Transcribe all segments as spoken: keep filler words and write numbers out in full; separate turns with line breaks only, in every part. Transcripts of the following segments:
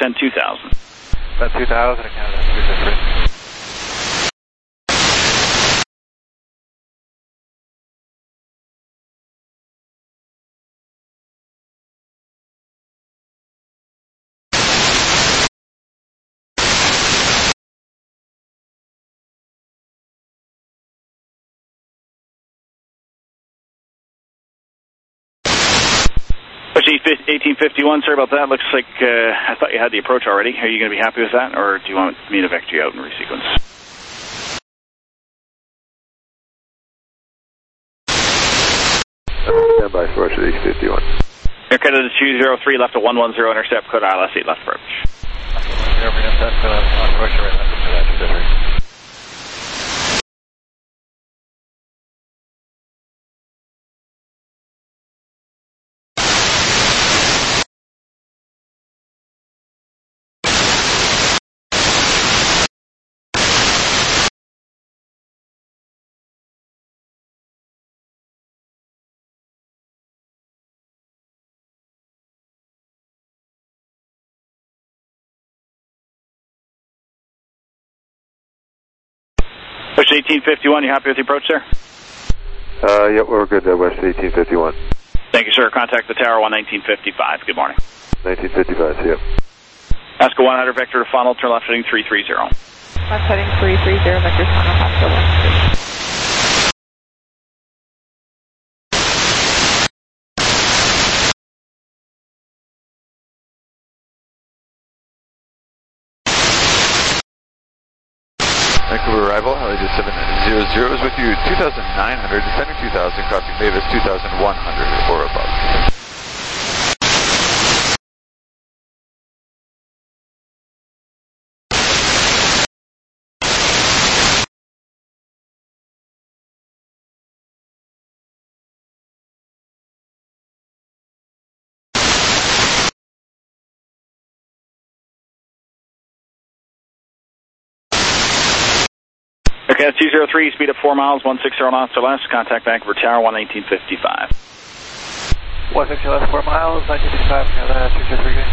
descend two thousand.
Descend two thousand, Canada three six three.
eighteen fifty-one, sorry about that. Looks like uh, I thought you had the approach already. Are you going to be happy with that, or do you want me to vector you out and resequence?
Stand by for eighteen fifty-one.
Air Canada two zero three, left at one one zero, intercept, code I L S eight, left approach.
Intercept, on course, right left for that trajectory.
Push eighteen fifty-one, you happy with the approach, sir?
Uh, yep, we're good there, West eighteen fifty-one.
Thank you, sir. Contact the tower, one nineteen fifty-five. Good morning.
nineteen fifty-five, see ya.
Oscar one hundred, vector to funnel, turn left heading three three zero.
Left heading three three zero, vector funnel, Oscar one hundred.
Vancouver arrival, altitude seven hundred is with you, two thousand nine hundred, descending two thousand, crossing Davis two thousand one hundred or above.
Okay, two zero three, speed up four miles, one sixty knots or less. Contact Vancouver Tower, one nineteen fifty-five.
one sixty less, four miles, nineteen fifty-five, Canada two zero three.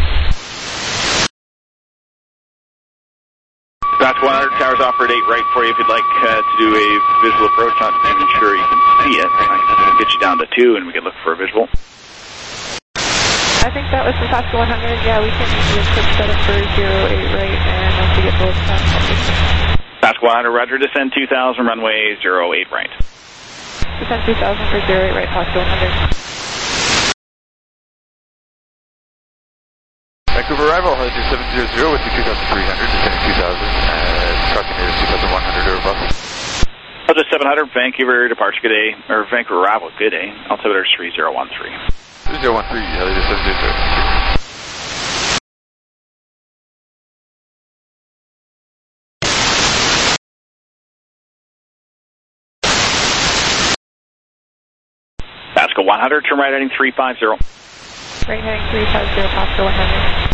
That's one hundred, tower's offered eight right for you if you'd like uh, to do a visual approach. Not even sure you can see it. I can get you down to two and we can look for a visual.
I think that was the Oscar one hundred. Yeah, we can do a quick setup for zero eight right, and once we get both times,
Oscar one hundred, roger, descend two thousand, runway zero eight right.
Descend two thousand for zero eight right, Oscar one hundred.
Vancouver arrival, altitude seven hundred with you two thousand three hundred, descending two thousand, uh, crossing Davis two thousand one hundred or above.
Altimeter seven hundred, Vancouver departure, good day, or Vancouver arrival, good day. Altimeter three zero one three.
three zero one three, altitude seven hundred.
Pascal one hundred, turn right heading three five zero.
Right heading three five zero, Pascal one hundred.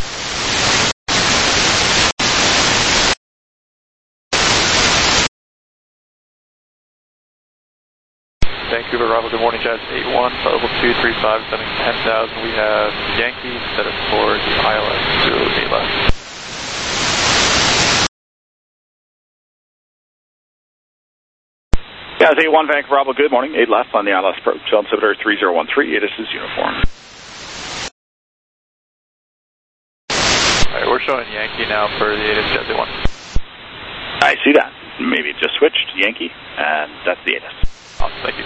Vancouver arrival, good morning, Jazz eight one, level two three five, sending ten thousand. We have Yankee set up for the I L S zero eight left.
Yeah, it's eight one Vancouver Bravo, good morning. eight left on the I L S approach. Altimeter three zero one three, this is uniform.
Alright, we're showing Yankee now for the A T I S Jazz eight one.
I see that. Maybe it just switched, Yankee, and that's the A T I S.
Awesome, thank you.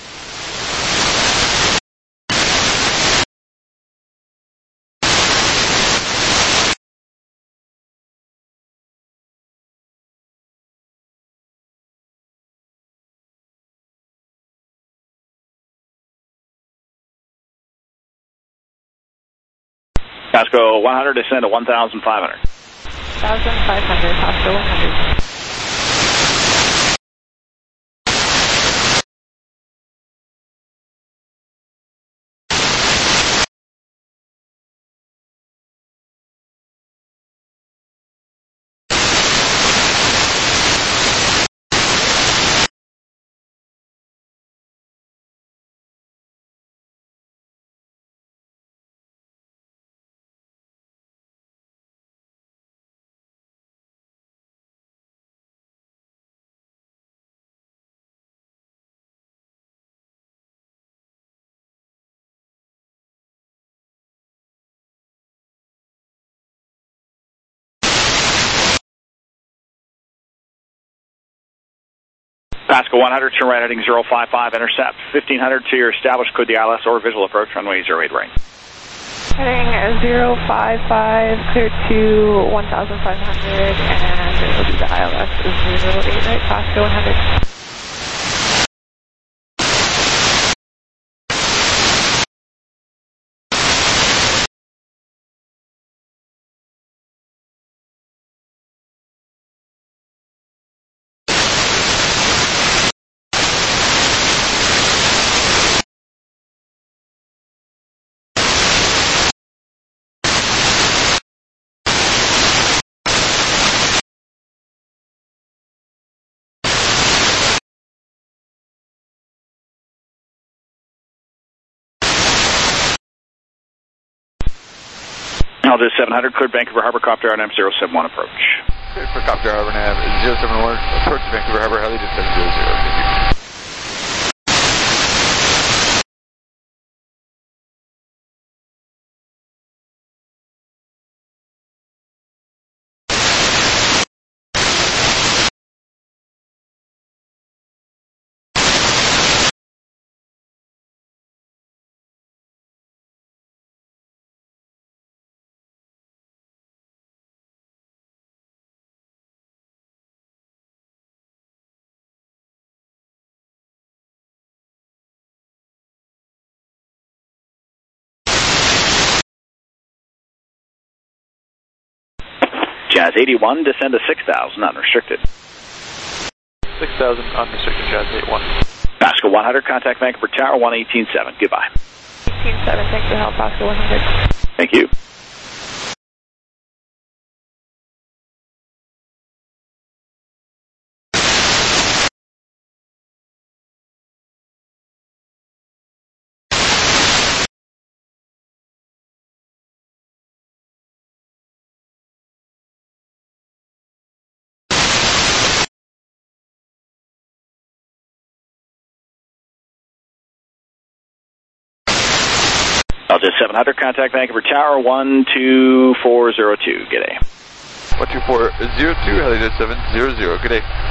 Pasco one hundred, descend to one thousand five hundred.
one thousand five hundred, Pasco one hundred.
Pascal one hundred, turn right heading zero five five, intercept. fifteen hundred to your established, code the I L S or visual approach, runway zero eight right.
Heading zero five five, clear to one thousand five hundred, and it will be the I L S zero eight right, Pascal one hundred.
I'll do seven hundred, cleared Vancouver Harbor, copter R N M zero seven one approach.
Cleared for copter Harbor Nav zero seven one, approach to Vancouver Harbor, Heli descend zero zero. Thank you.
Jazz eighty-one, descend to six thousand, unrestricted.
six thousand, unrestricted, Jazz eighty-one.
Pascal one hundred, contact Vancouver Tower, one eighteen seven, goodbye.
eighteen seven, thanks for help, Pascal one hundred.
Thank you. I'll just seven hundred, contact Vancouver Tower, one two four zero two, g'day.
one two four zero two, Heli seven zero zero, good day.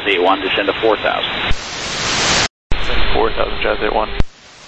eight one, descend to four thousand.
Descend four thousand, Jazz eight one.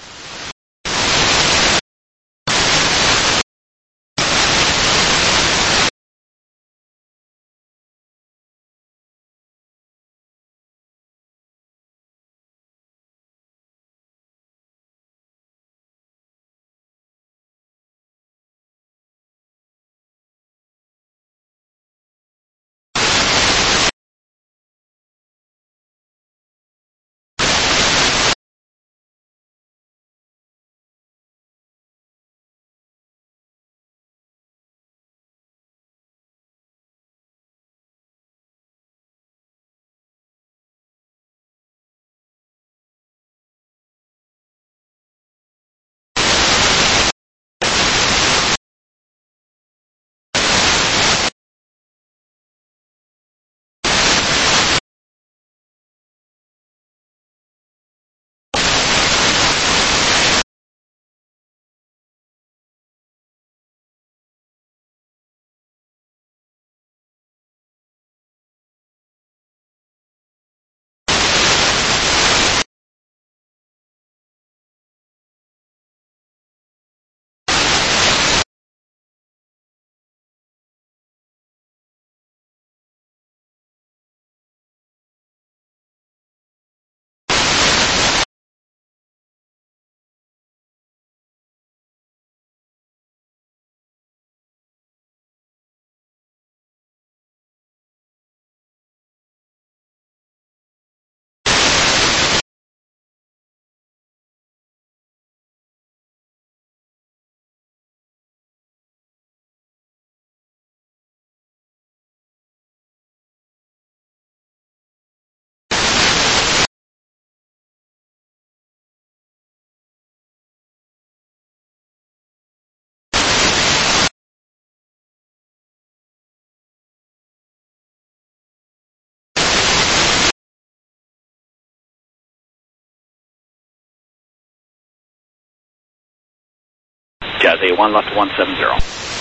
Jazz eight one, left one seven zero.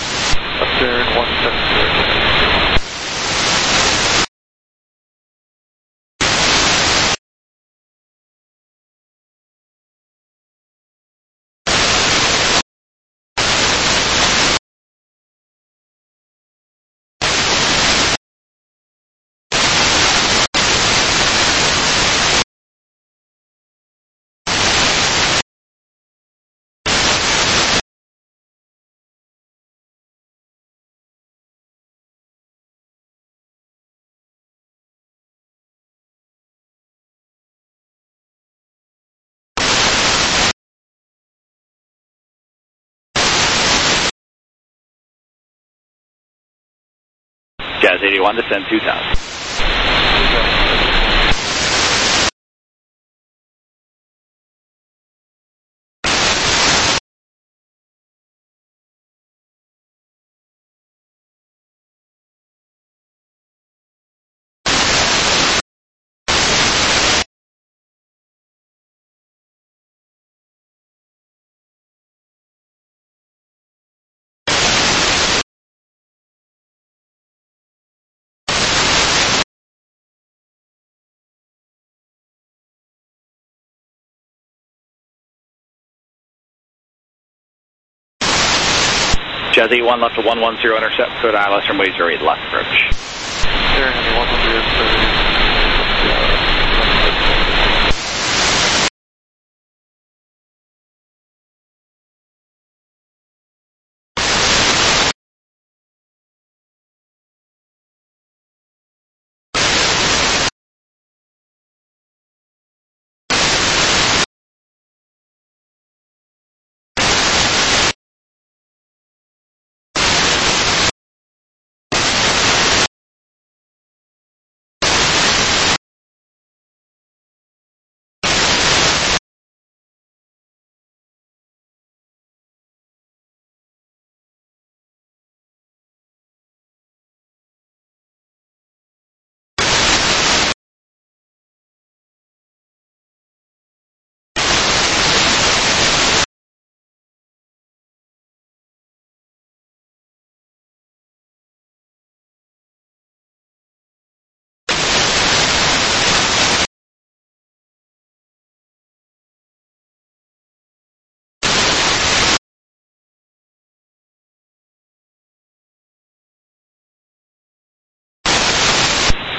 Left turn one seven zero.
Jazz eighty-one, descend two thousand. Jazz eight one, left to one one zero, intercept, code I L S runway zero eight, left approach.
Turn one hundred thirty.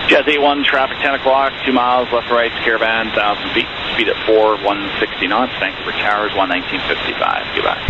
Jazz eight one, traffic ten o'clock, two miles, left to right, Caravan, one thousand feet, speed at four, one sixty knots, Vancouver Towers, one nineteen fifty-five. Goodbye.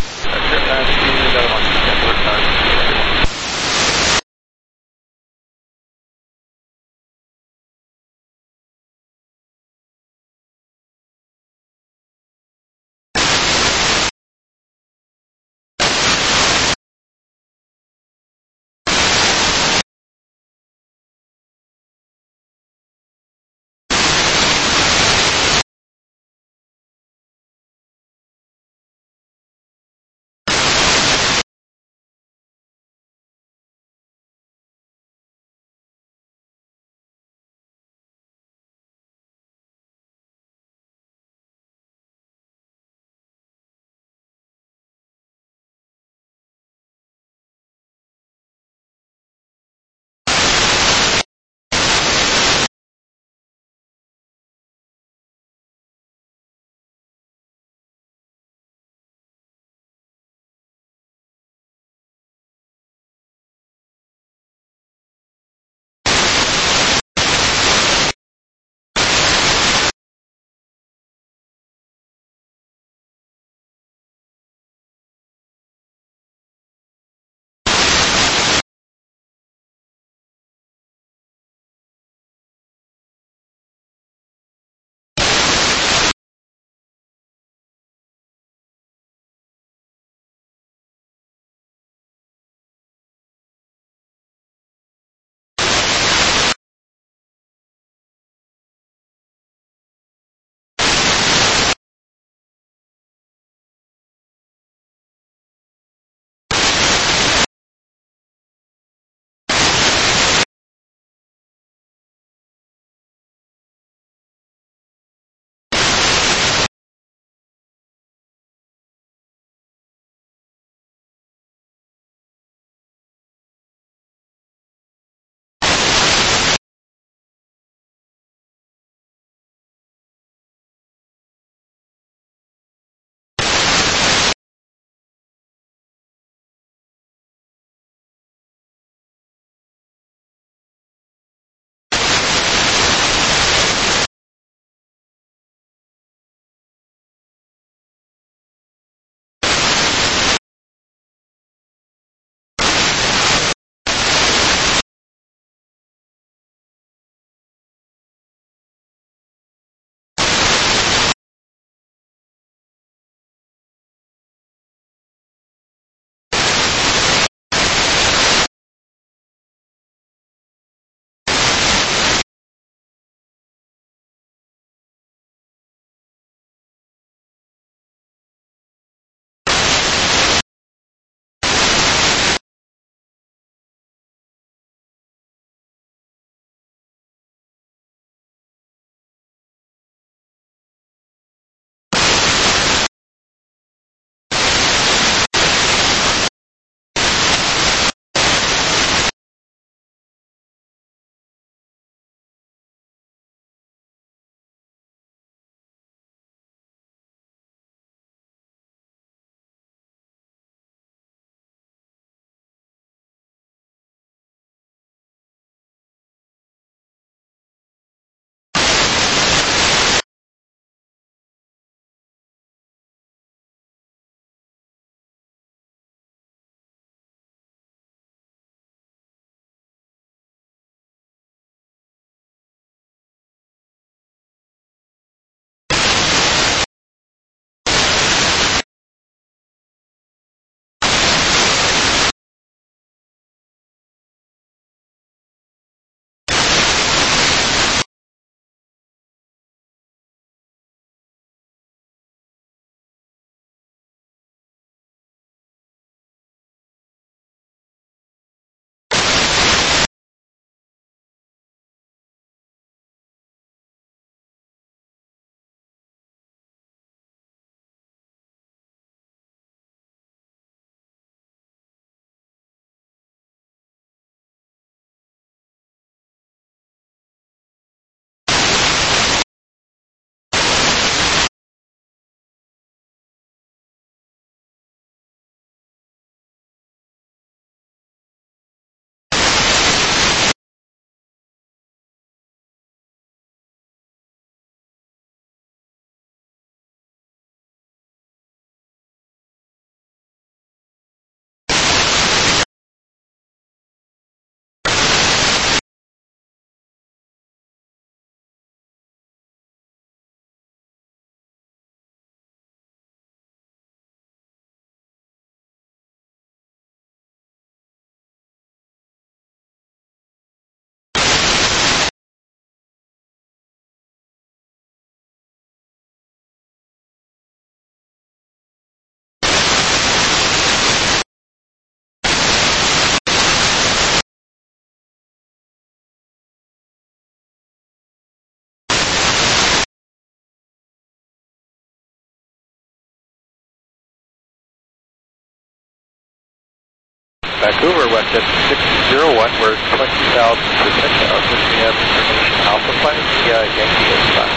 Vancouver, WestJet six zero one, we're twenty thousand to ten thousand. We have information Alpha flying the uh, Yankee eighty-five.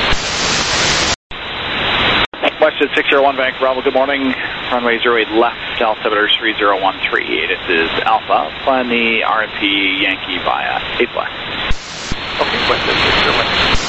WestJet six zero one, Vancouver, Bravo, good morning. Runway zero eight left, altimeter three zero one three. This is Alpha, flying the R M P Yankee via eight left.
Okay, WestJet six zero one.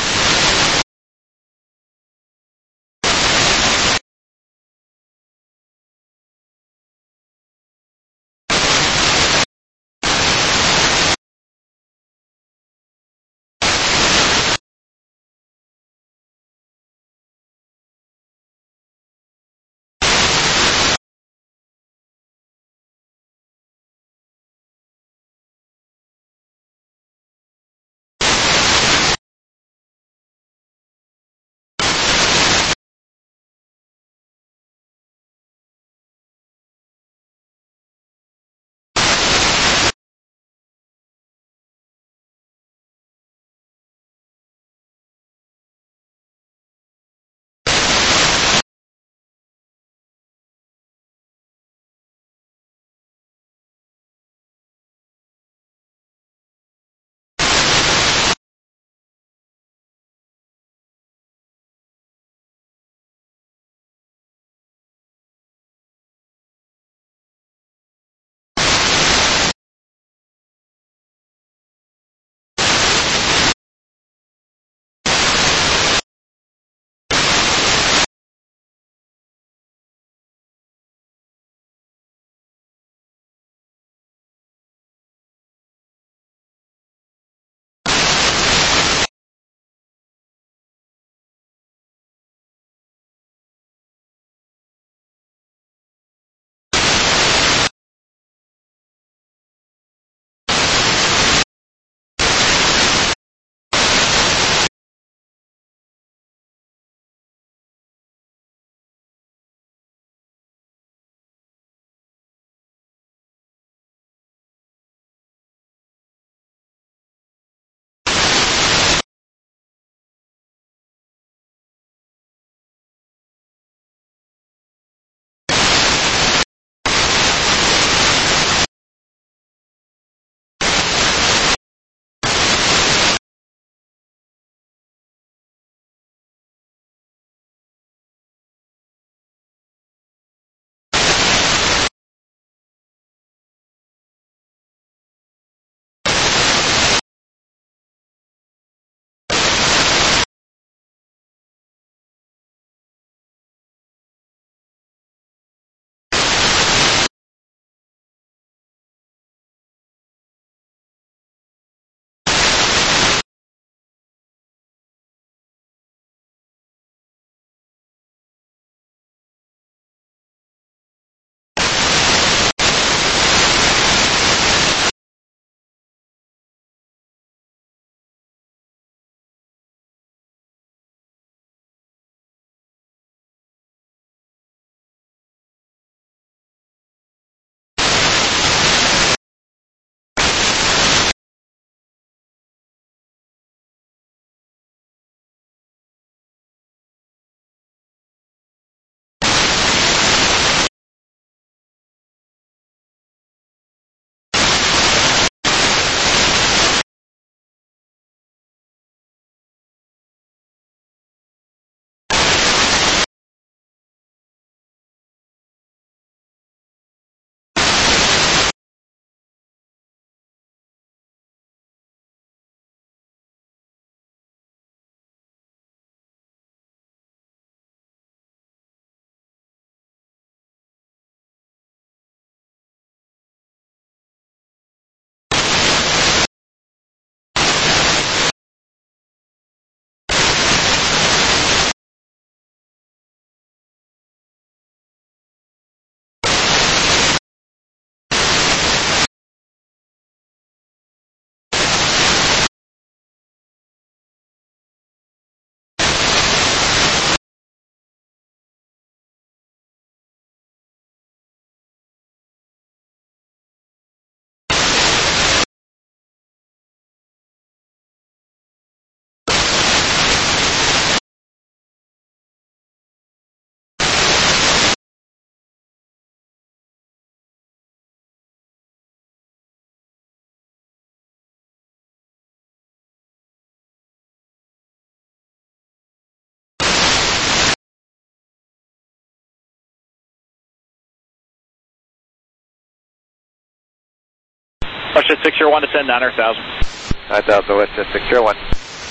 Westjet six zero one, descend nine hundred thousand.
nine thousand, Westjet six zero one.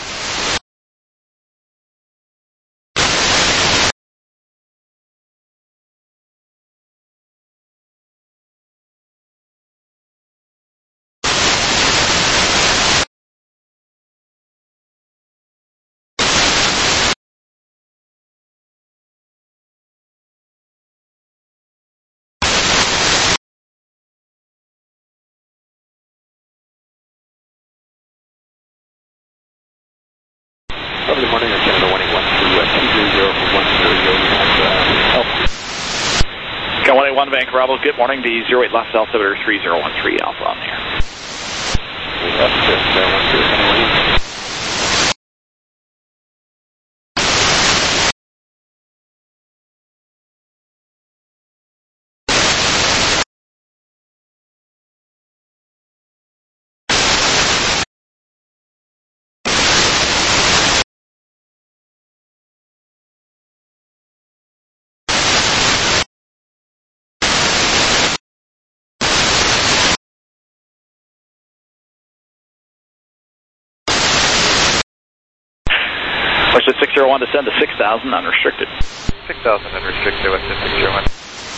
Good morning, Canada one eight one to two zero zero one zero. You have Alpha.
Got one eight one, Vancouver Bravo. Good morning, the zero eight left altimeter three zero one three, Alpha on the air.
Left, zero one zero, Canada.
Westjet six zero one, descend to six thousand, unrestricted.
six thousand unrestricted, Westjet six zero one.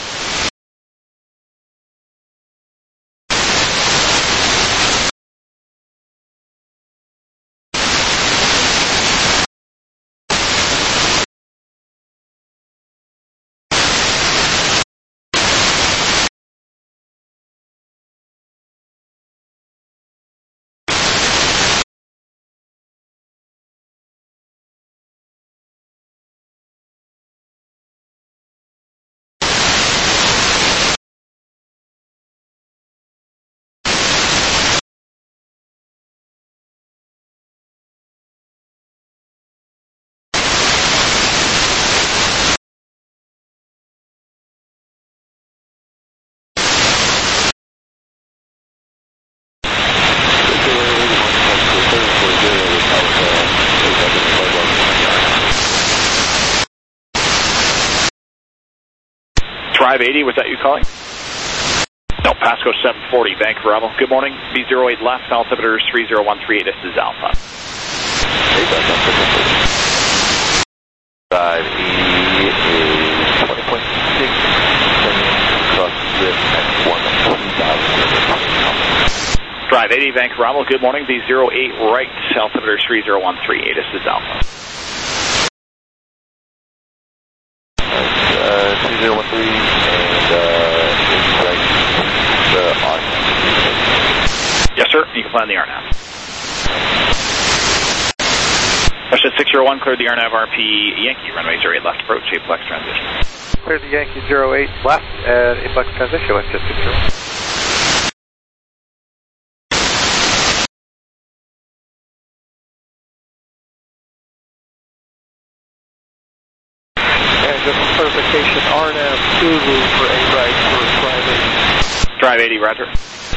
Drive eighty, was that you calling? No, Pasco seven forty, Vancouver Bravo. Good morning, B zero eight left, altimeter three zero one three, this is Alpha.
Drive eighty is twenty point six, cross with at one thousand.
Drive eighty, Vancouver Bravo. Good morning, B zero eight right, altimeter three zero one three, this is Alpha.
two zero one three and uh, right, the R N A V.
Yes, sir, you can plan the R N A V. Westjet six zero one, clear the R N A V R P Yankee, runway zero eight left approach, aplex transition.
Clear the Yankee zero eight left and aplex transition, Westjet six zero one.
Clarification, R N A V Zulu for a right for drive eighty.
Drive eighty, roger.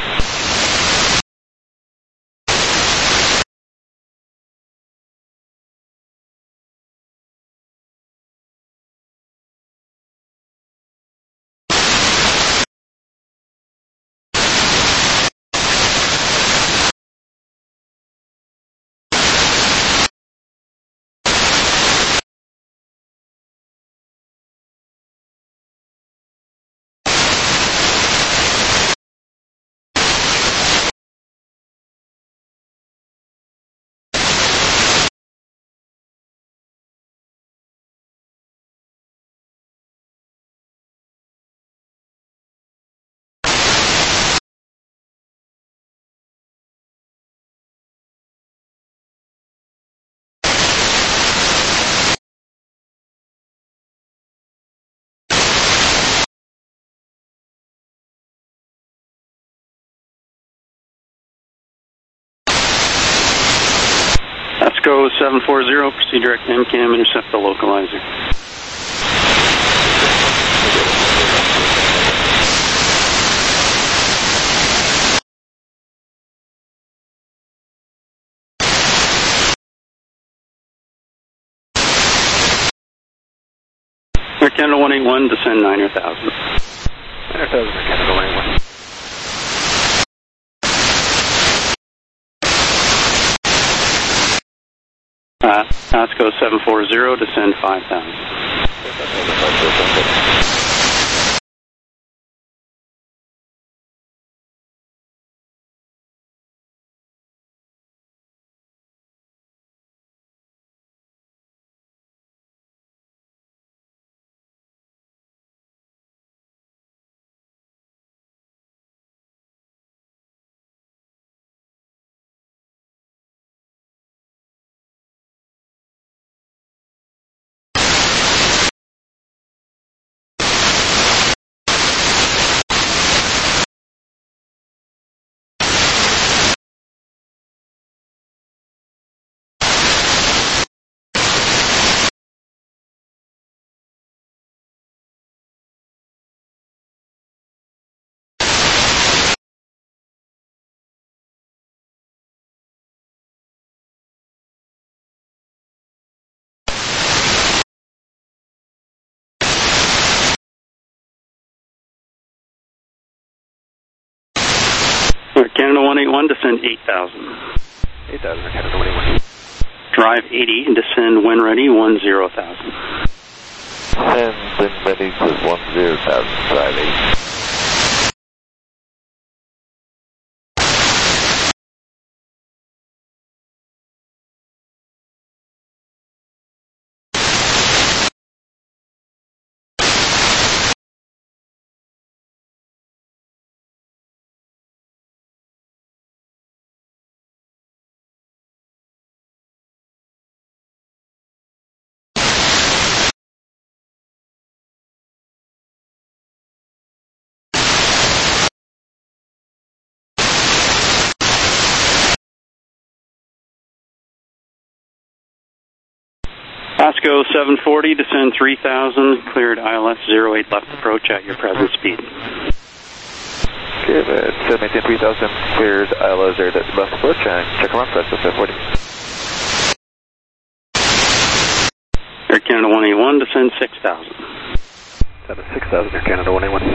Pasco seven four zero, proceed direct M CAM, intercept the localizer. Air Canada one eight one, descend nine hundred thousand.
nine hundred thousand, Air Canada one eight one.
Uh, Pasco seven four zero, descend five thousand. Canada one eight one, descend eight thousand.
eight thousand, Canada one eight one.
Drive eighty, descend when ready, one zero thousand.
Send when ready to one zero thousand, drive eight.
Pasco seven forty, descend three thousand, cleared I L S zero eight left approach at your present speed.
Good, uh, seven eighteen three thousand, cleared I L S zero eight left approach, and check around, Pasco seven forty.
Air Canada one eight one, descend six thousand.
seven six thousand, Air Canada one eight one.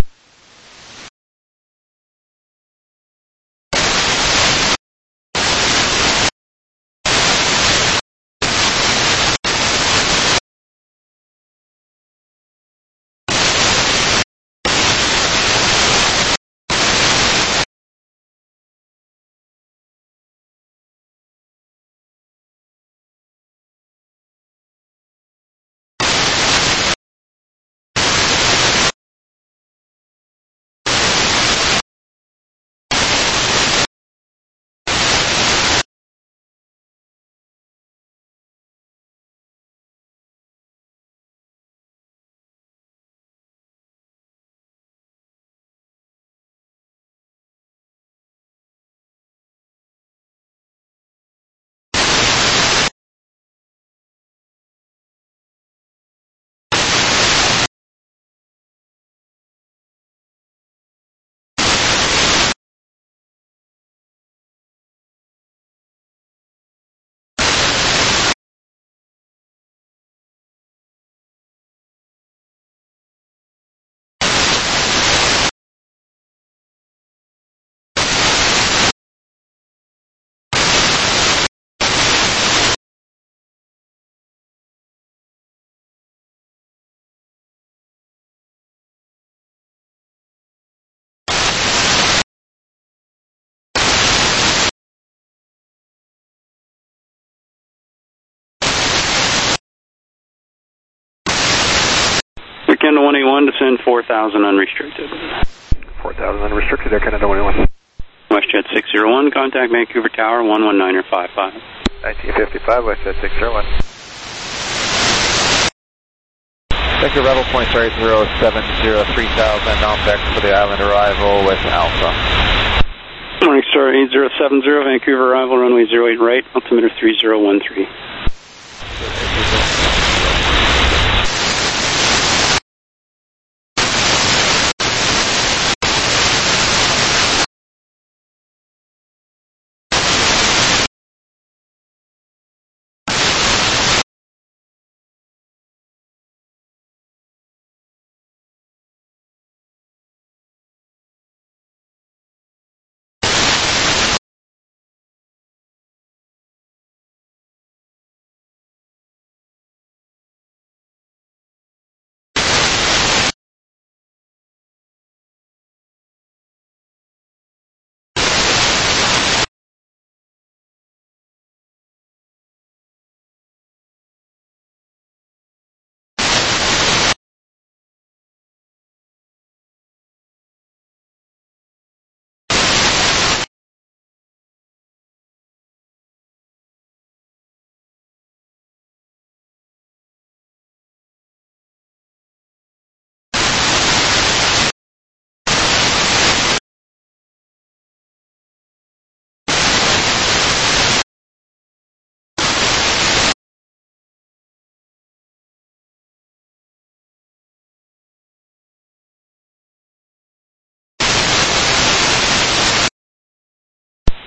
Canada one eight one, descend four thousand unrestricted.
four thousand unrestricted, Air Canada one eight one.
WestJet six zero one, contact Vancouver Tower one one nine five five.
nineteen fifty-five, WestJet six zero one. Vector Rebel point zero zero seven zero three thousand, on deck for the island arrival with Alpha.
Morningstar eight zero seven zero, Vancouver arrival, runway zero eight right, altimeter three zero one three.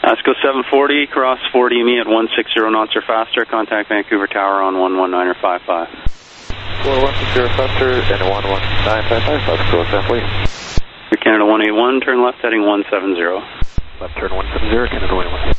ASCO seven forty, cross forty me at one sixty knots or faster. Contact Vancouver Tower on one one nine or five five.
four one six zero faster and one one nine five five, ASCO seven forty.
Air Canada one eight one, turn left heading one seven zero.
Left turn one seven zero, Canada one eight one.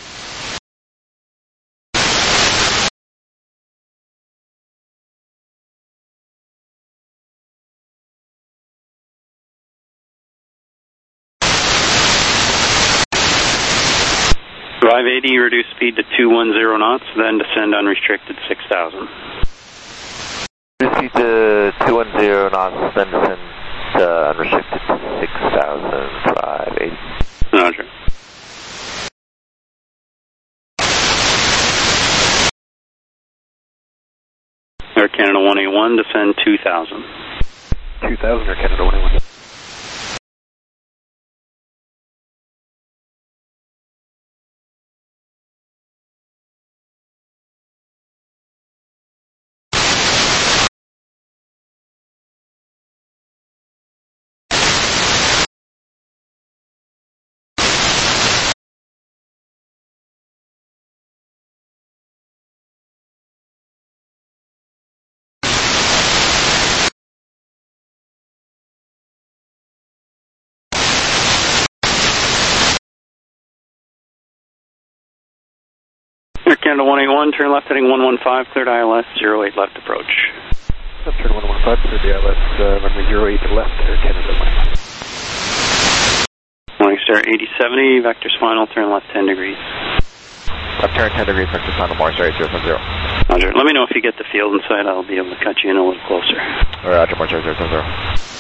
Drive eighty, reduce speed to two one zero knots, then descend unrestricted six thousand.
Reduce speed to two one zero knots, then descend uh, unrestricted six thousand, five eighty.
Roger. Air Canada one eight one, descend two thousand.
two thousand, Air Canada one eight one.
Air Canada one eight one, turn left heading one one five, cleared I L S, zero eight left approach.
Left turn one one five, cleared the I L S, uh, runway zero eight left, Air Canada one eight one.
Morning Star eighty seventy, vector final, turn left ten degrees.
Left turn ten degrees, vector final, Morning Star eight zero seven zero.
Roger, let me know if you get the field inside, I'll be able to cut you in a little closer.
Roger, Morning Star eight zero seven zero.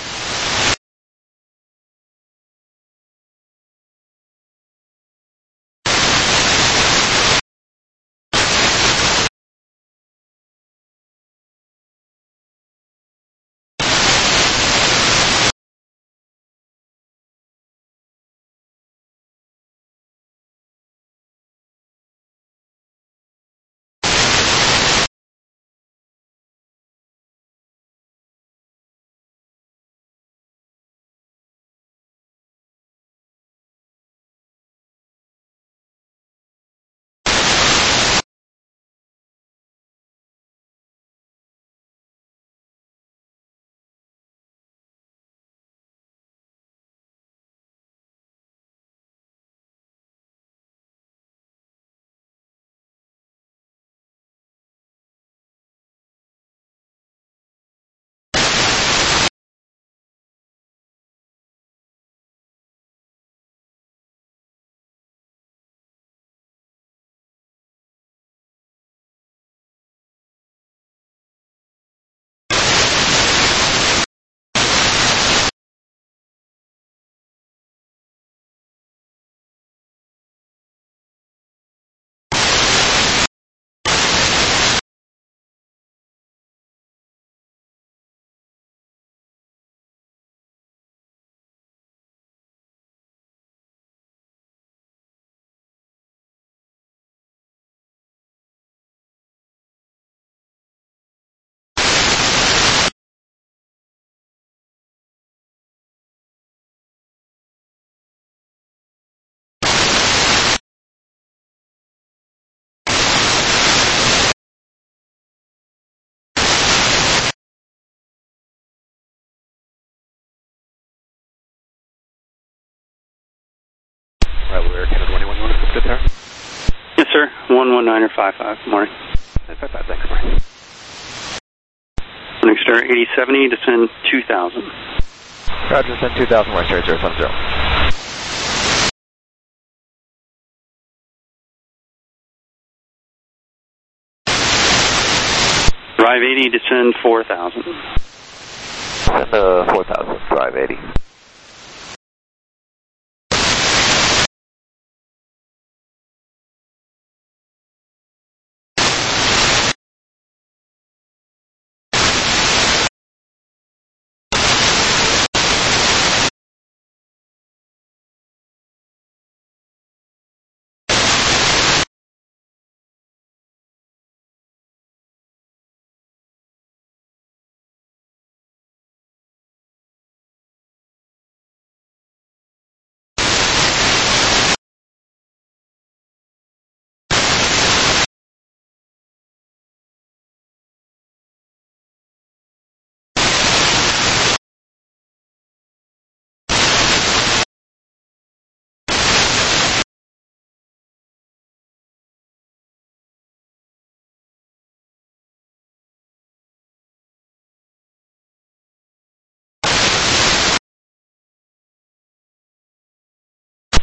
Right, we're Canada one eight one, you want to sit there?
Yes sir, one one nine or five five, morning.
nine five five, thanks, morning.
Morning Star eighty seventy, descend two thousand.
Roger, descend two thousand, Morning Star eight zero seven zero.
Drive eighty, descend four thousand.
Descend uh, four thousand, drive eighty.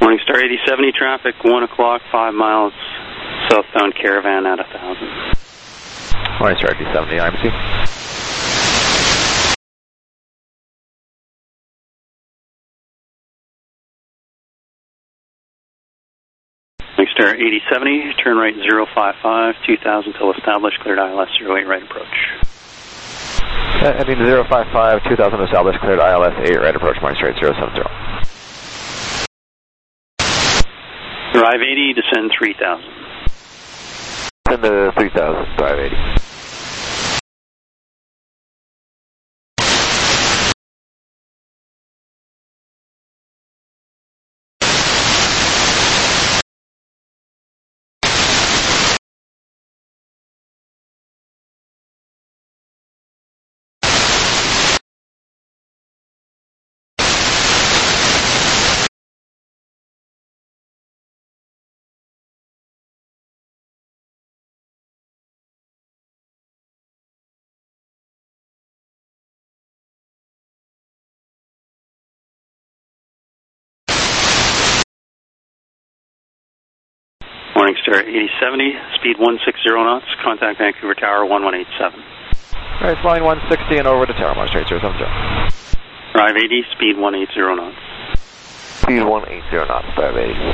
Morning Star eighty seventy traffic, one o'clock, five miles, southbound Caravan at one thousand.
Morning Star eighty seventy, I M C.
Morning Star eighty seventy, turn right zero five five, two thousand till established, cleared I L S zero eight right approach.
Uh, I mean zero five five, two thousand established, cleared I L S eight right approach, Morning Star zero seven zero.
Drive eighty, descend three thousand.
Send to three thousand, drive eighty.
Morning Star eighty seventy, speed one sixty knots, contact Vancouver Tower one one eight seven.
Alright, flying one sixty and over to Tower, Morning Star zero seven zero.
Drive eighty, speed one eighty knots.
Speed one eighty knots, drive eighty.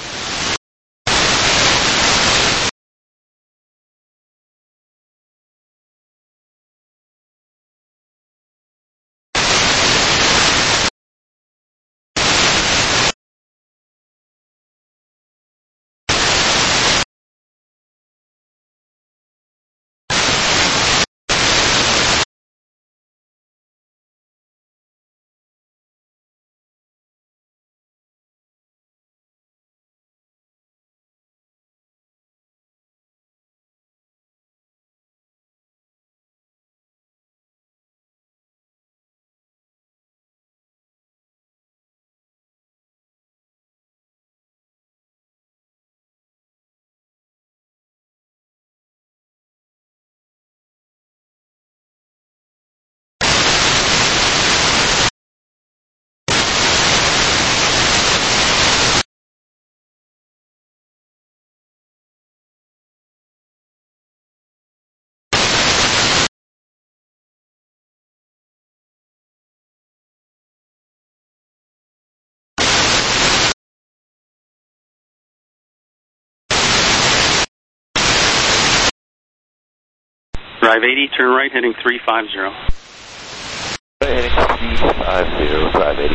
Drive eighty, turn right, heading three five zero.
Heading three five zero, drive eighty.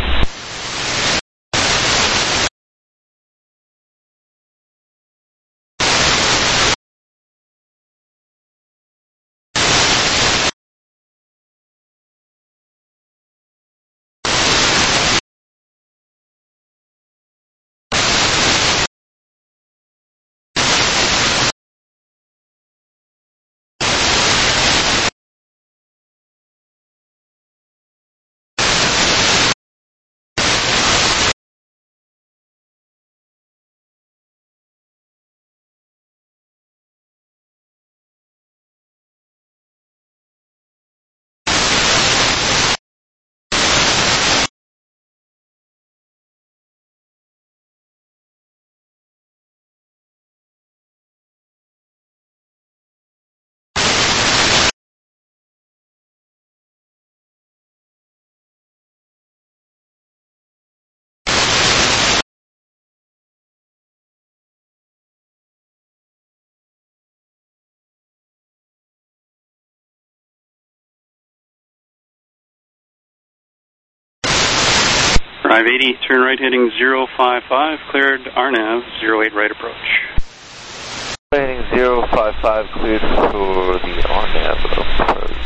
Drive eighty, turn right, heading zero five five, cleared R NAV zero eight right approach.
Heading zero five five, cleared for the R NAV approach.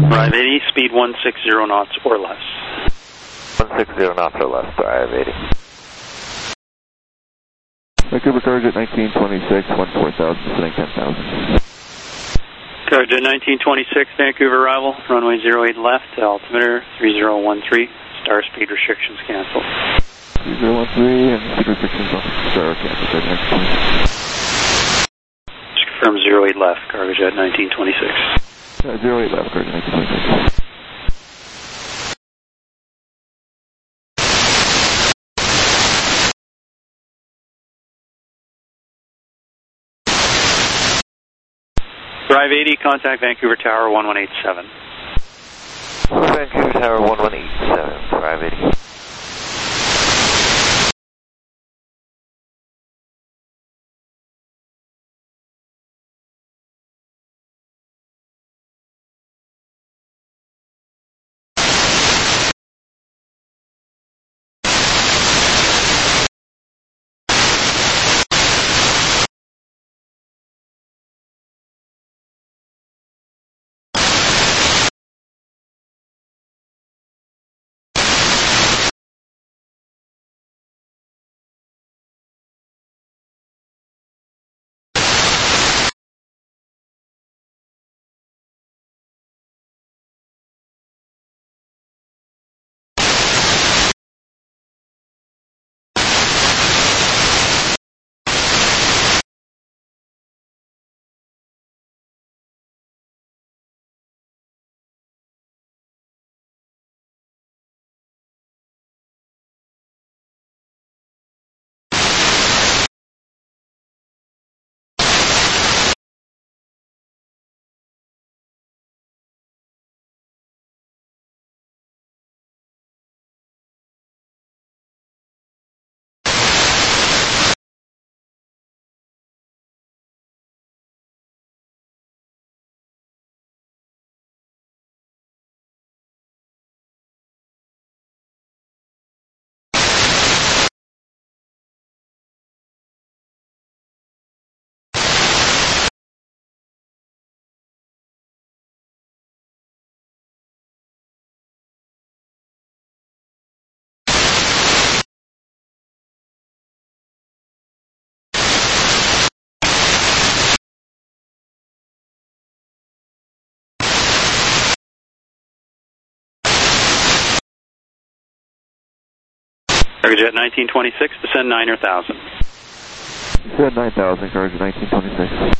Drive eighty, speed one sixty knots or less.
one sixty knots or less, drive eighty.
Vancouver Cargo Jet nineteen twenty-six, one four thousand, descending ten thousand.
Cargo Jet nineteen twenty-six, Vancouver arrival, runway zero eight left, altimeter three zero one three, star speed restrictions canceled.
three zero one three, and speed restrictions on star canceled, Cargo Jet nineteen twenty-six.
Just confirm zero eight left, Cargo Jet nineteen twenty-six.
Uh, zero eight left, Cargo Jet nineteen twenty-six.
Drive eighty, contact Vancouver Tower one one eight seven.
Vancouver Tower one one eight seven, drive eighty.
Cargo Jet nineteen twenty-six, descend nine thousand.
Descend nine thousand, Cargo Jet nineteen twenty-six.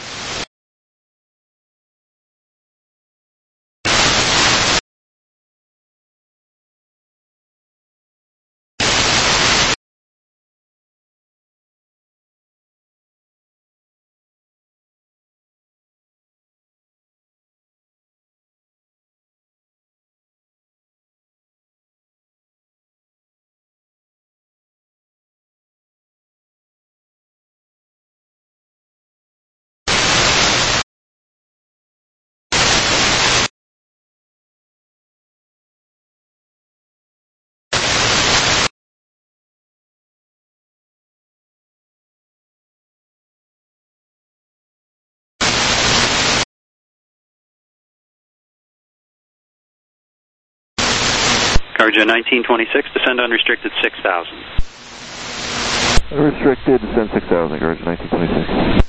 Cargo Jet nineteen twenty-six, descend unrestricted six thousand.
Unrestricted, descend six thousand, Cargo Jet nineteen twenty-six.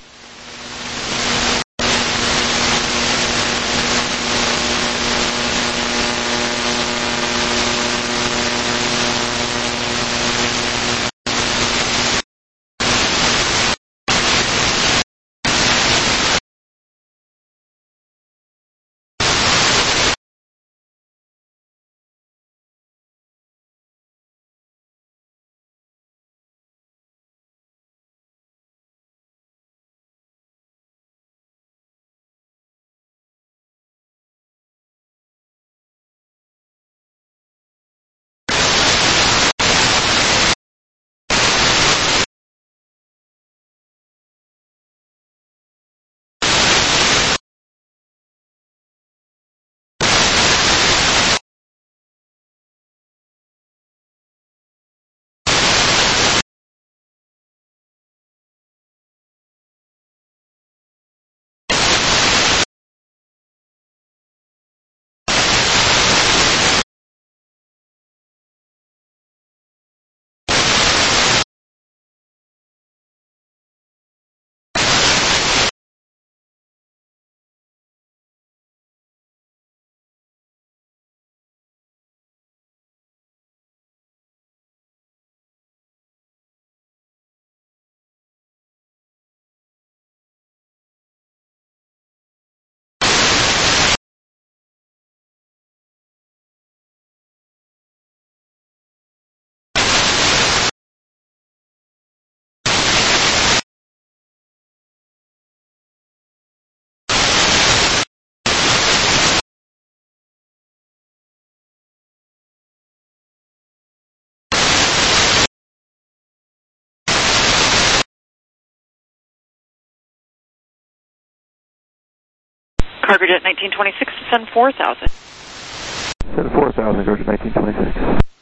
Cargojet nineteen twenty-six, descend four thousand.
Descend four thousand, Cargojet nineteen twenty-six.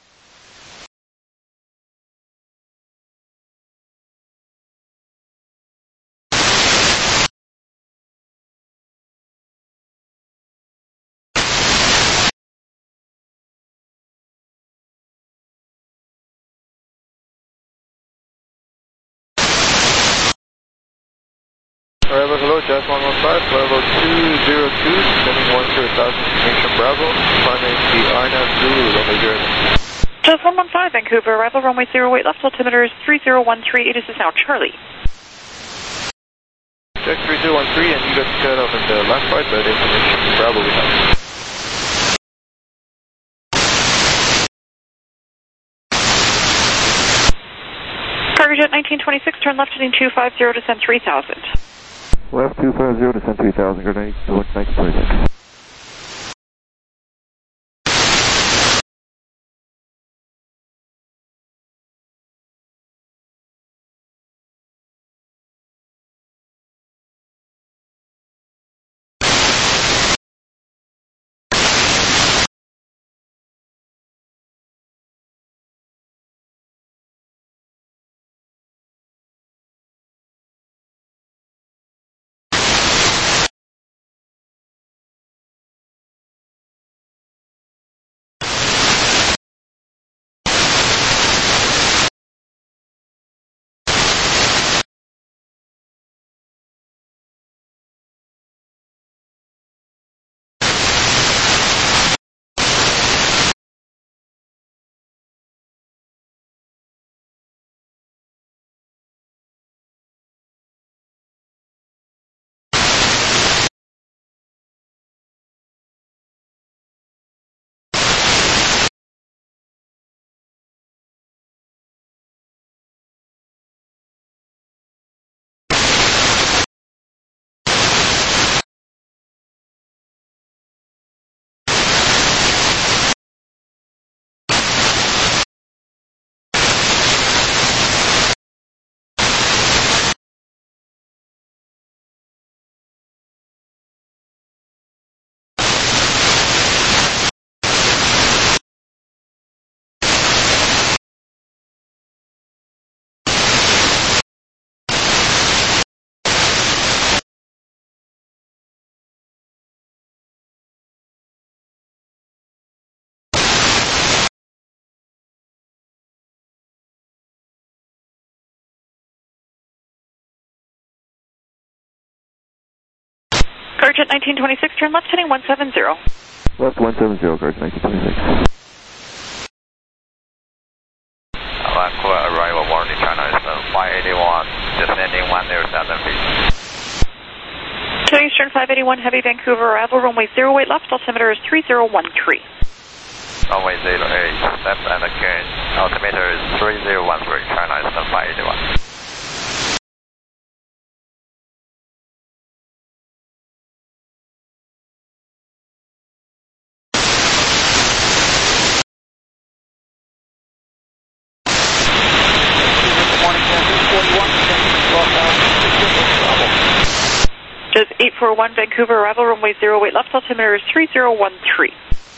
Arrival, hello, Jazz one one five, level two zero two, sending one zero thousand, Nation Bravo, climbing the Arna Zulu, runway zero.
Jazz one one five, Vancouver, arrival, runway zero eight left, altimeter is three zero one three, it is now Charlie.
Check three zero one three, and you got cut off in the last part, but information Bravo we have.
Cargojet nineteen twenty-six, turn left heading two five zero, descend three thousand.
Left two five zero, descend three thousand, Cargojet nineteen twenty-six.
Cargojet nineteen twenty-six, turn left heading one seven zero.
Left one seven zero, Cargojet nineteen twenty-six.
Vancouver arrival warning, China Eastern five eighty-one, descending one zero seven feet.
China Eastern five eighty-one, heavy Vancouver arrival, runway zero eight left, altimeter is three zero one three.
Runway zero eight, left and again, altimeter is three zero one three, China Eastern five eighty-one.
Just eight four one, Vancouver arrival, runway zero eight left, altimeter is three zero one three.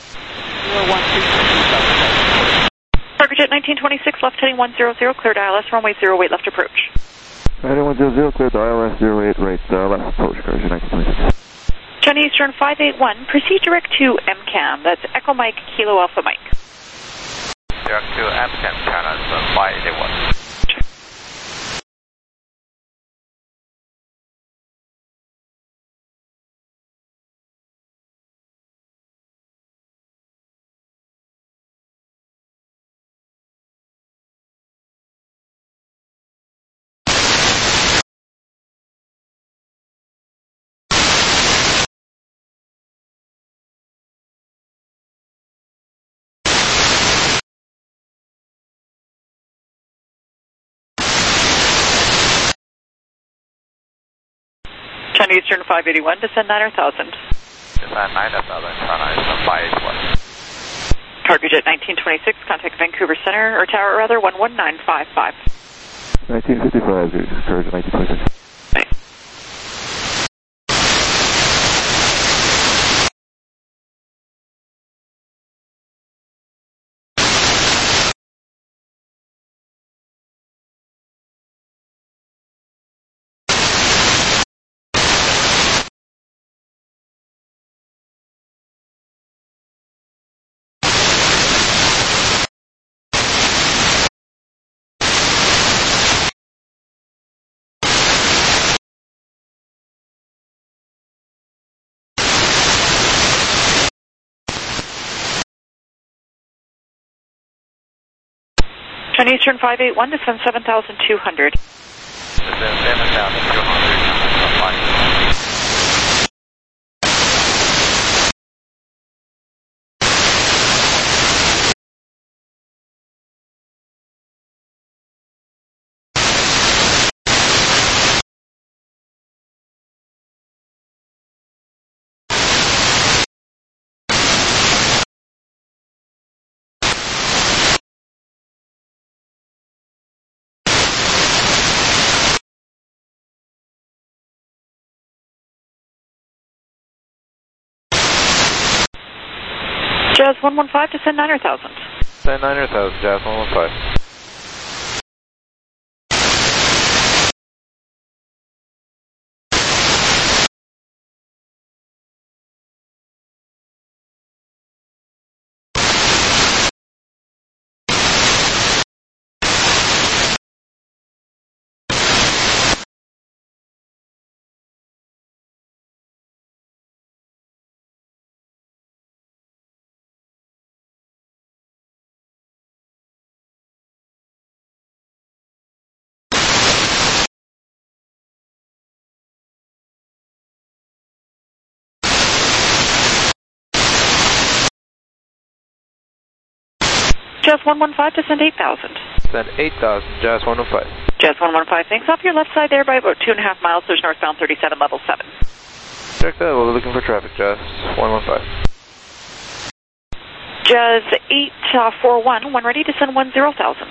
Cargojet nineteen twenty-six, left heading one zero zero, cleared I L S, runway zero eight left approach.
Heading one zero zero, cleared I L S zero eight, right, uh, left approach, Cargojet nineteen twenty-six.
China Eastern five eighty-one, proceed direct to M CAM, that's Echo Mike, Kilo Alpha Mike.
Direct to M CAM, China Eastern five eighty-one.
China Eastern five eighty-one, descend nine thousand.
Descend nine thousand, China Eastern five eighty-one.
Cargojet nineteen twenty-six, contact Vancouver Center, or tower rather, one one nine five five.
nineteen fifty-five, Cargojet nineteen twenty-six.
Nice. China Eastern five eight one, descend seven thousand two hundred.
Descend seven thousand two hundred, China Eastern five.
Jazz one one five, descend nine hundred thousand.
Descend nine hundred thousand, Jazz one one five.
Jazz one one five, descend eight thousand.
Descend eight thousand, Jazz one one five.
Jazz one one five, thanks. Off your left side there by about two and a half miles, there's northbound thirty-seven, level seven.
Check that, we'll be looking for traffic, Jazz one one five.
Jazz eight four one, when ready, descend one zero thousand.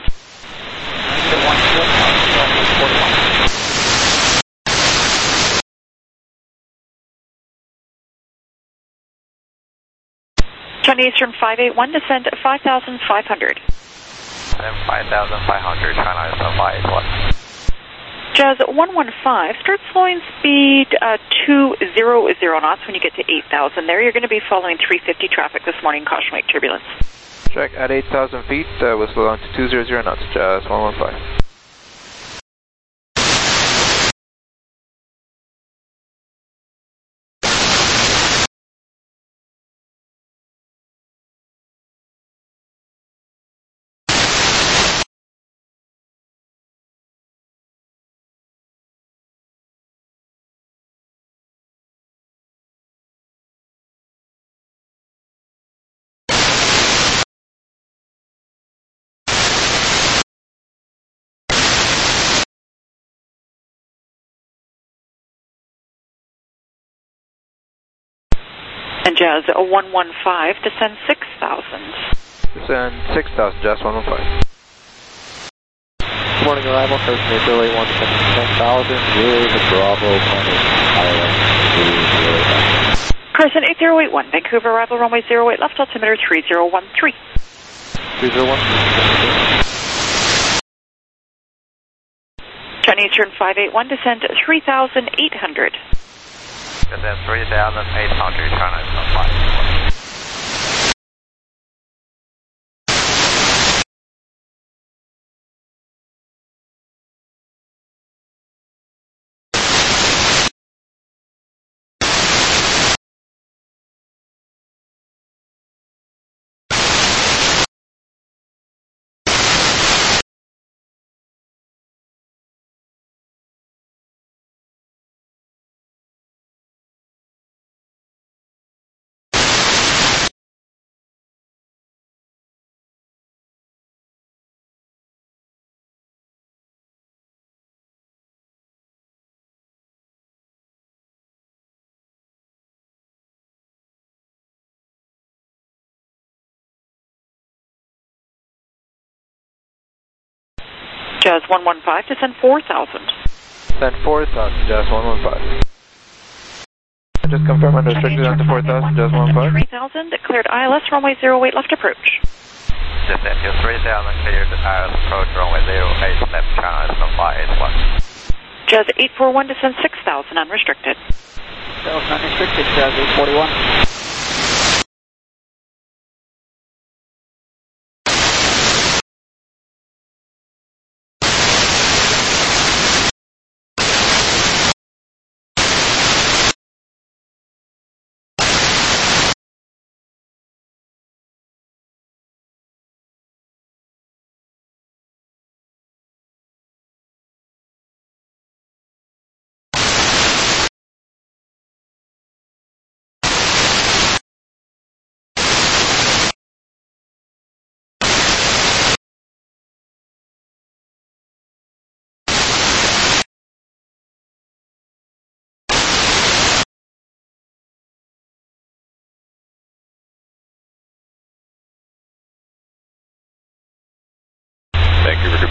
China Eastern five eight one, descend five thousand five hundred.
Descend five thousand five hundred, China Eastern five eight one.
Jazz one one five, start slowing speed uh, two hundred knots when you get to eight thousand there. You're going to be following three fifty traffic this morning, caution wake turbulence.
Check at eight thousand feet, uh, we'll slow down to two hundred knots, Jazz one one five.
And Jazz one one five, descend six thousand.
Descend six thousand, Jazz one one five.
Good morning, arrival, first Major eight one, descend ten thousand, zero to Bravo, Planet, Island,
Carson eight zero eight one, Vancouver, arrival, runway zero eight left, altimeter three zero one three.
three zero one.
China Eastern five eight one, descend three thousand eight hundred.
Descend three thousand eight hundred, China Eastern five eight one.
Jazz one one five, descend four thousand.
Descend four thousand, Jazz one one five. Just confirm under restricted down to four thousand, Jazz one one five.
three thousand, cleared I L S, runway zero eight left approach.
Descend to three thousand, cleared I L S approach, runway zero eight left, China Eastern five eight one.
Jazz eight four one, descend six thousand, unrestricted.
Unrestricted, Jazz eight forty-one.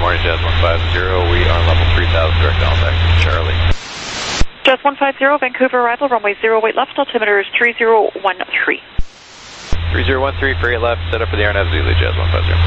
morning, Jazz one five zero. We are level three thousand, direct down back to Charlie.
Jazz one five zero, Vancouver arrival, runway zero eight left, altimeter is three zero one three.
three zero one three for eight left, set up for the R N F Zulu, Jazz one five zero.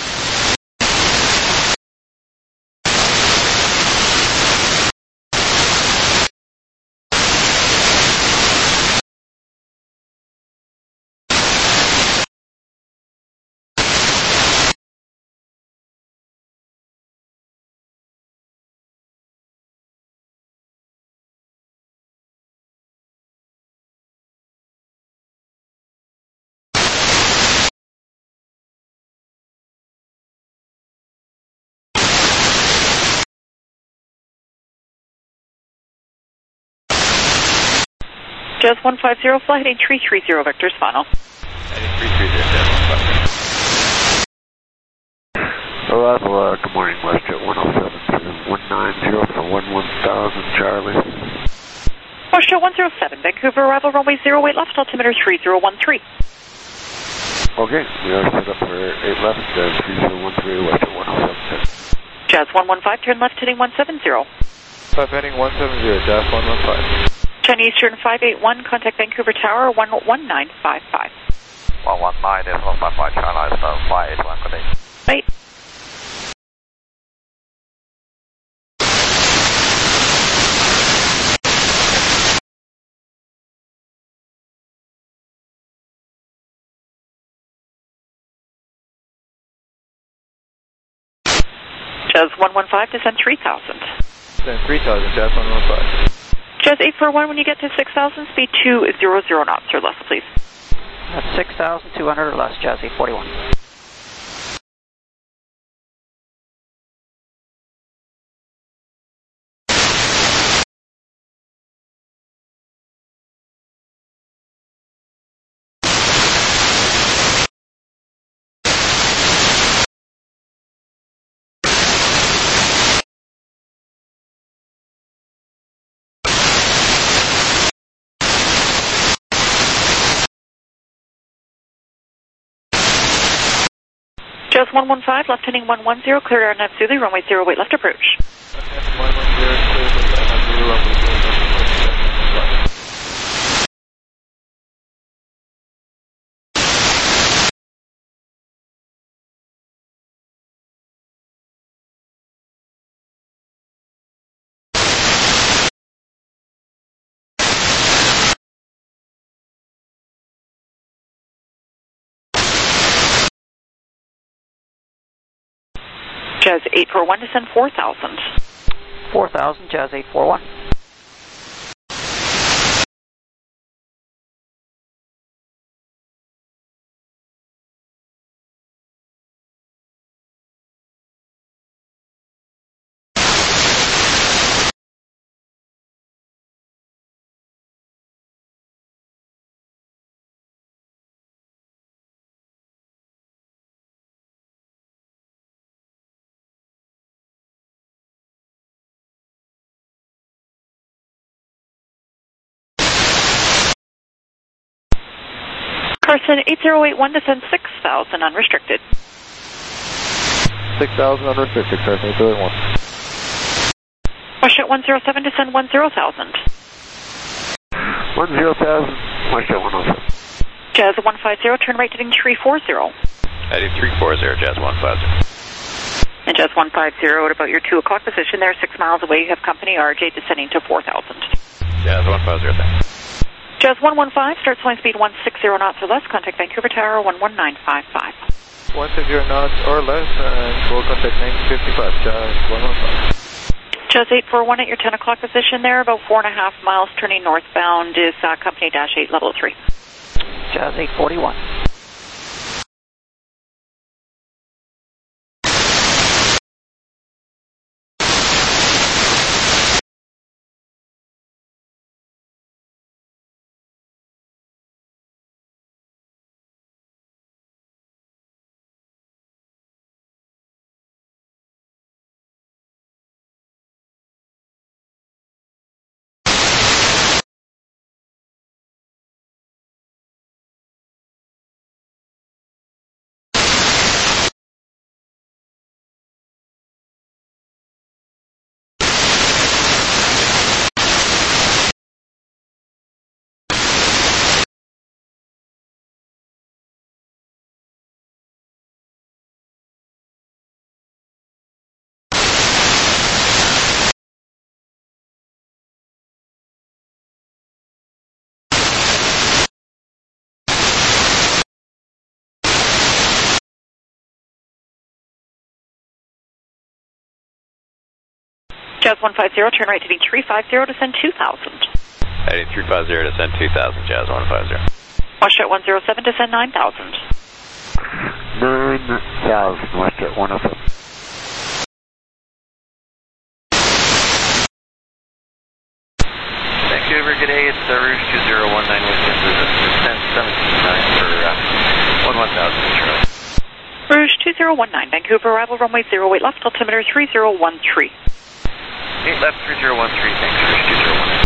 Jazz one five zero, fly heading three three zero, vectors final.
Heading three three zero, Jazz one five zero.
Arrival, uh, good morning, WestJet one oh seven to one nine zero for one one thousand, Charlie.
WestJet one oh seven, Vancouver arrival, runway zero eight left, altimeter three zero one three.
Okay, we are set up for eight left, uh, three zero one three, WestJet one oh seven.
Jazz one one five, turn left heading one seven zero.
five heading one seven zero, Jazz one one five.
China Eastern five eight one, contact Vancouver Tower one one nine five five.
one one nine, this one five five, China Eastern five eight one, good day.
Right. Jazz one one five, descend three thousand.
Descend three thousand, Jazz one one five.
Jazz eight four one, when you get to six thousand, speed two hundred knots or less, please.
That's six thousand two hundred or less, Jazz eight forty-one.
Jazz one one five, left heading one one zero, clear R N F Zulu, runway zero eight left approach.
one one zero, clear for the R N F Zulu, runway zero eight left approach.
Jazz eight four one, descend four thousand.
four thousand, Jazz eight four one.
Carson eight zero eight one, descend six thousand, unrestricted.
six thousand unrestricted, Carson eight zero eight one.
WestJet one oh seven, descend one zero thousand.
one zero thousand, WestJet one oh seven.
Jazz one five zero, turn right heading three four zero.
Heading three four zero, Jazz one five zero.
And Jazz one five zero, at about your two o'clock position there, six miles away, you have company R J descending to four thousand.
Jazz one five zero, thanks.
Jazz one one five, start flying speed one sixty knots or less, contact Vancouver Tower one one nine five five.
one sixty knots or less, and we'll contact nineteen fifty-five, Jazz one one five.
Jazz eight four one at your ten o'clock position there, about four and a half miles turning northbound is uh, company dash eight, level three.
Jazz eight forty-one.
Jazz one five zero, turn right heading three five zero, descend two thousand.
Heading three five zero, descend two thousand, Jazz one five zero.
Westjet one zero seven, descend nine thousand.
nine thousand, Westjet one oh seven.
Vancouver, good day, it's uh, Rouge two zero one nine, Westjet descent seventeen nine for uh, one one thousand, Charlie.
Rouge two zero one nine, Vancouver, arrival runway zero eight left, altimeter three zero one three.
eight left, three zero one three, thanks, Rouge two zero one nine.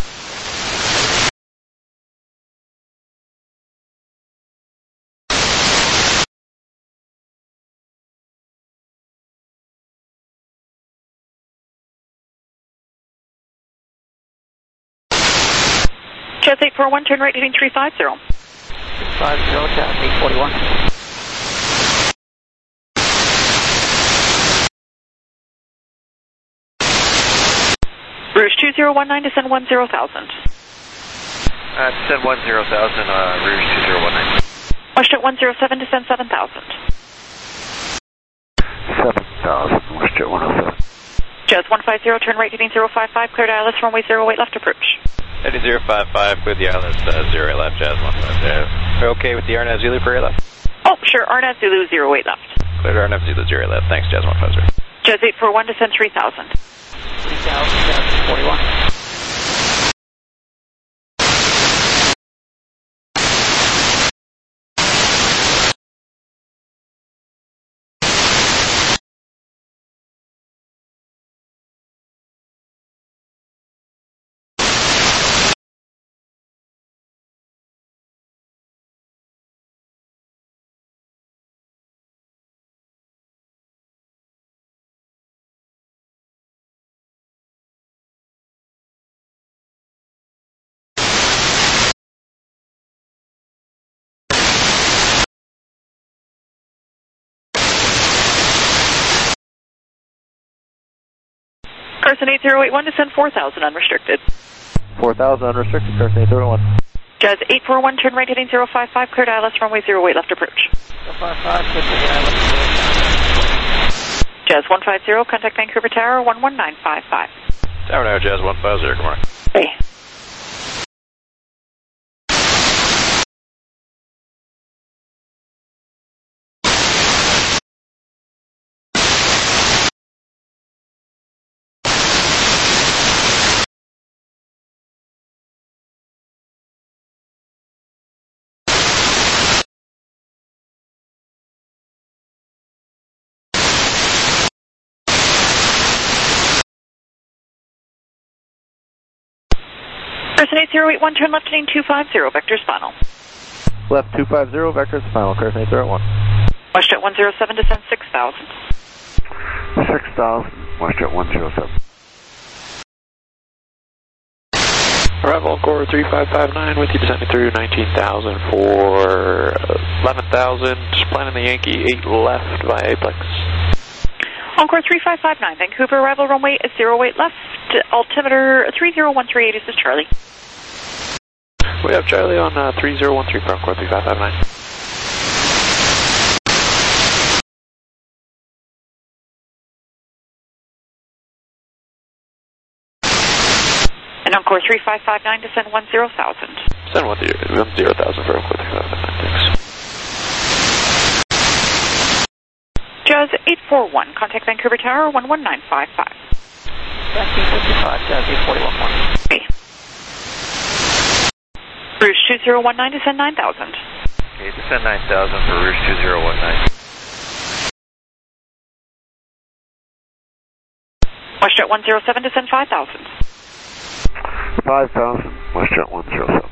Jazz eight four one, turn right heading three five zero.
three five zero, Jazz eight forty-one.
Rouge two zero one nine, descend one zero thousand.
Uh, descend one zero thousand, uh, Rouge two zero one nine.
Westjet one zero seven, descend seven thousand.
seven thousand, Westjet one oh seven.
Jazz one five zero, turn right heading zero five five, cleared I L S runway zero eight left approach.
Heading zero five five, with the I L S uh, zero eight left, Jazz one five zero. Are you okay with the R N A V Zulu for eight left?
Oh, sure, R N A V Zulu zero eight left.
Cleared R N A V Zulu zero eight left, thanks, Jazz one five zero.
Jazz eight four one, descend three thousand.
three thousand, Jazz forty-one.
Carson eight zero eight one, descend four thousand, unrestricted.
four thousand, unrestricted, Carson eight zero one.
Jazz eight four one, turn right heading zero five five, cleared I L S runway zero eight left approach.
zero five five, cleared the I L S.
Jazz one five zero, contact Vancouver Tower one one nine five five.
Tower now, Jazz one five zero, good morning.
Hey. Carson eight zero eight one, turn left heading two five zero, vectors final.
Left two five zero, vectors final, Carson eight zero one.
Westjet one zero seven, descend six thousand.
six thousand, Westjet one zero seven.
Arrival core three five five nine with you descending through nineteen thousand for eleven thousand, just planning the Yankee eight left via Apex.
Encore three five five nine, Vancouver, arrival runway zero eight left, altimeter three zero one three eight, this is Charlie.
We have Charlie on uh, three zero one three for Encore three five five nine.
And Encore three five five nine, descend one zero thousand.
Send one zero thousand for Encore three five five nine, thanks.
Jazz eight four one, contact Vancouver Tower one one nine five five.
nineteen fifty-five, Jazz eight forty-one one.
Okay. Rouge two zero one nine, descend nine thousand.
Okay, descend nine thousand for Rouge two zero one nine.
Westjet one zero seven, descend five thousand.
five thousand, Westjet one zero seven.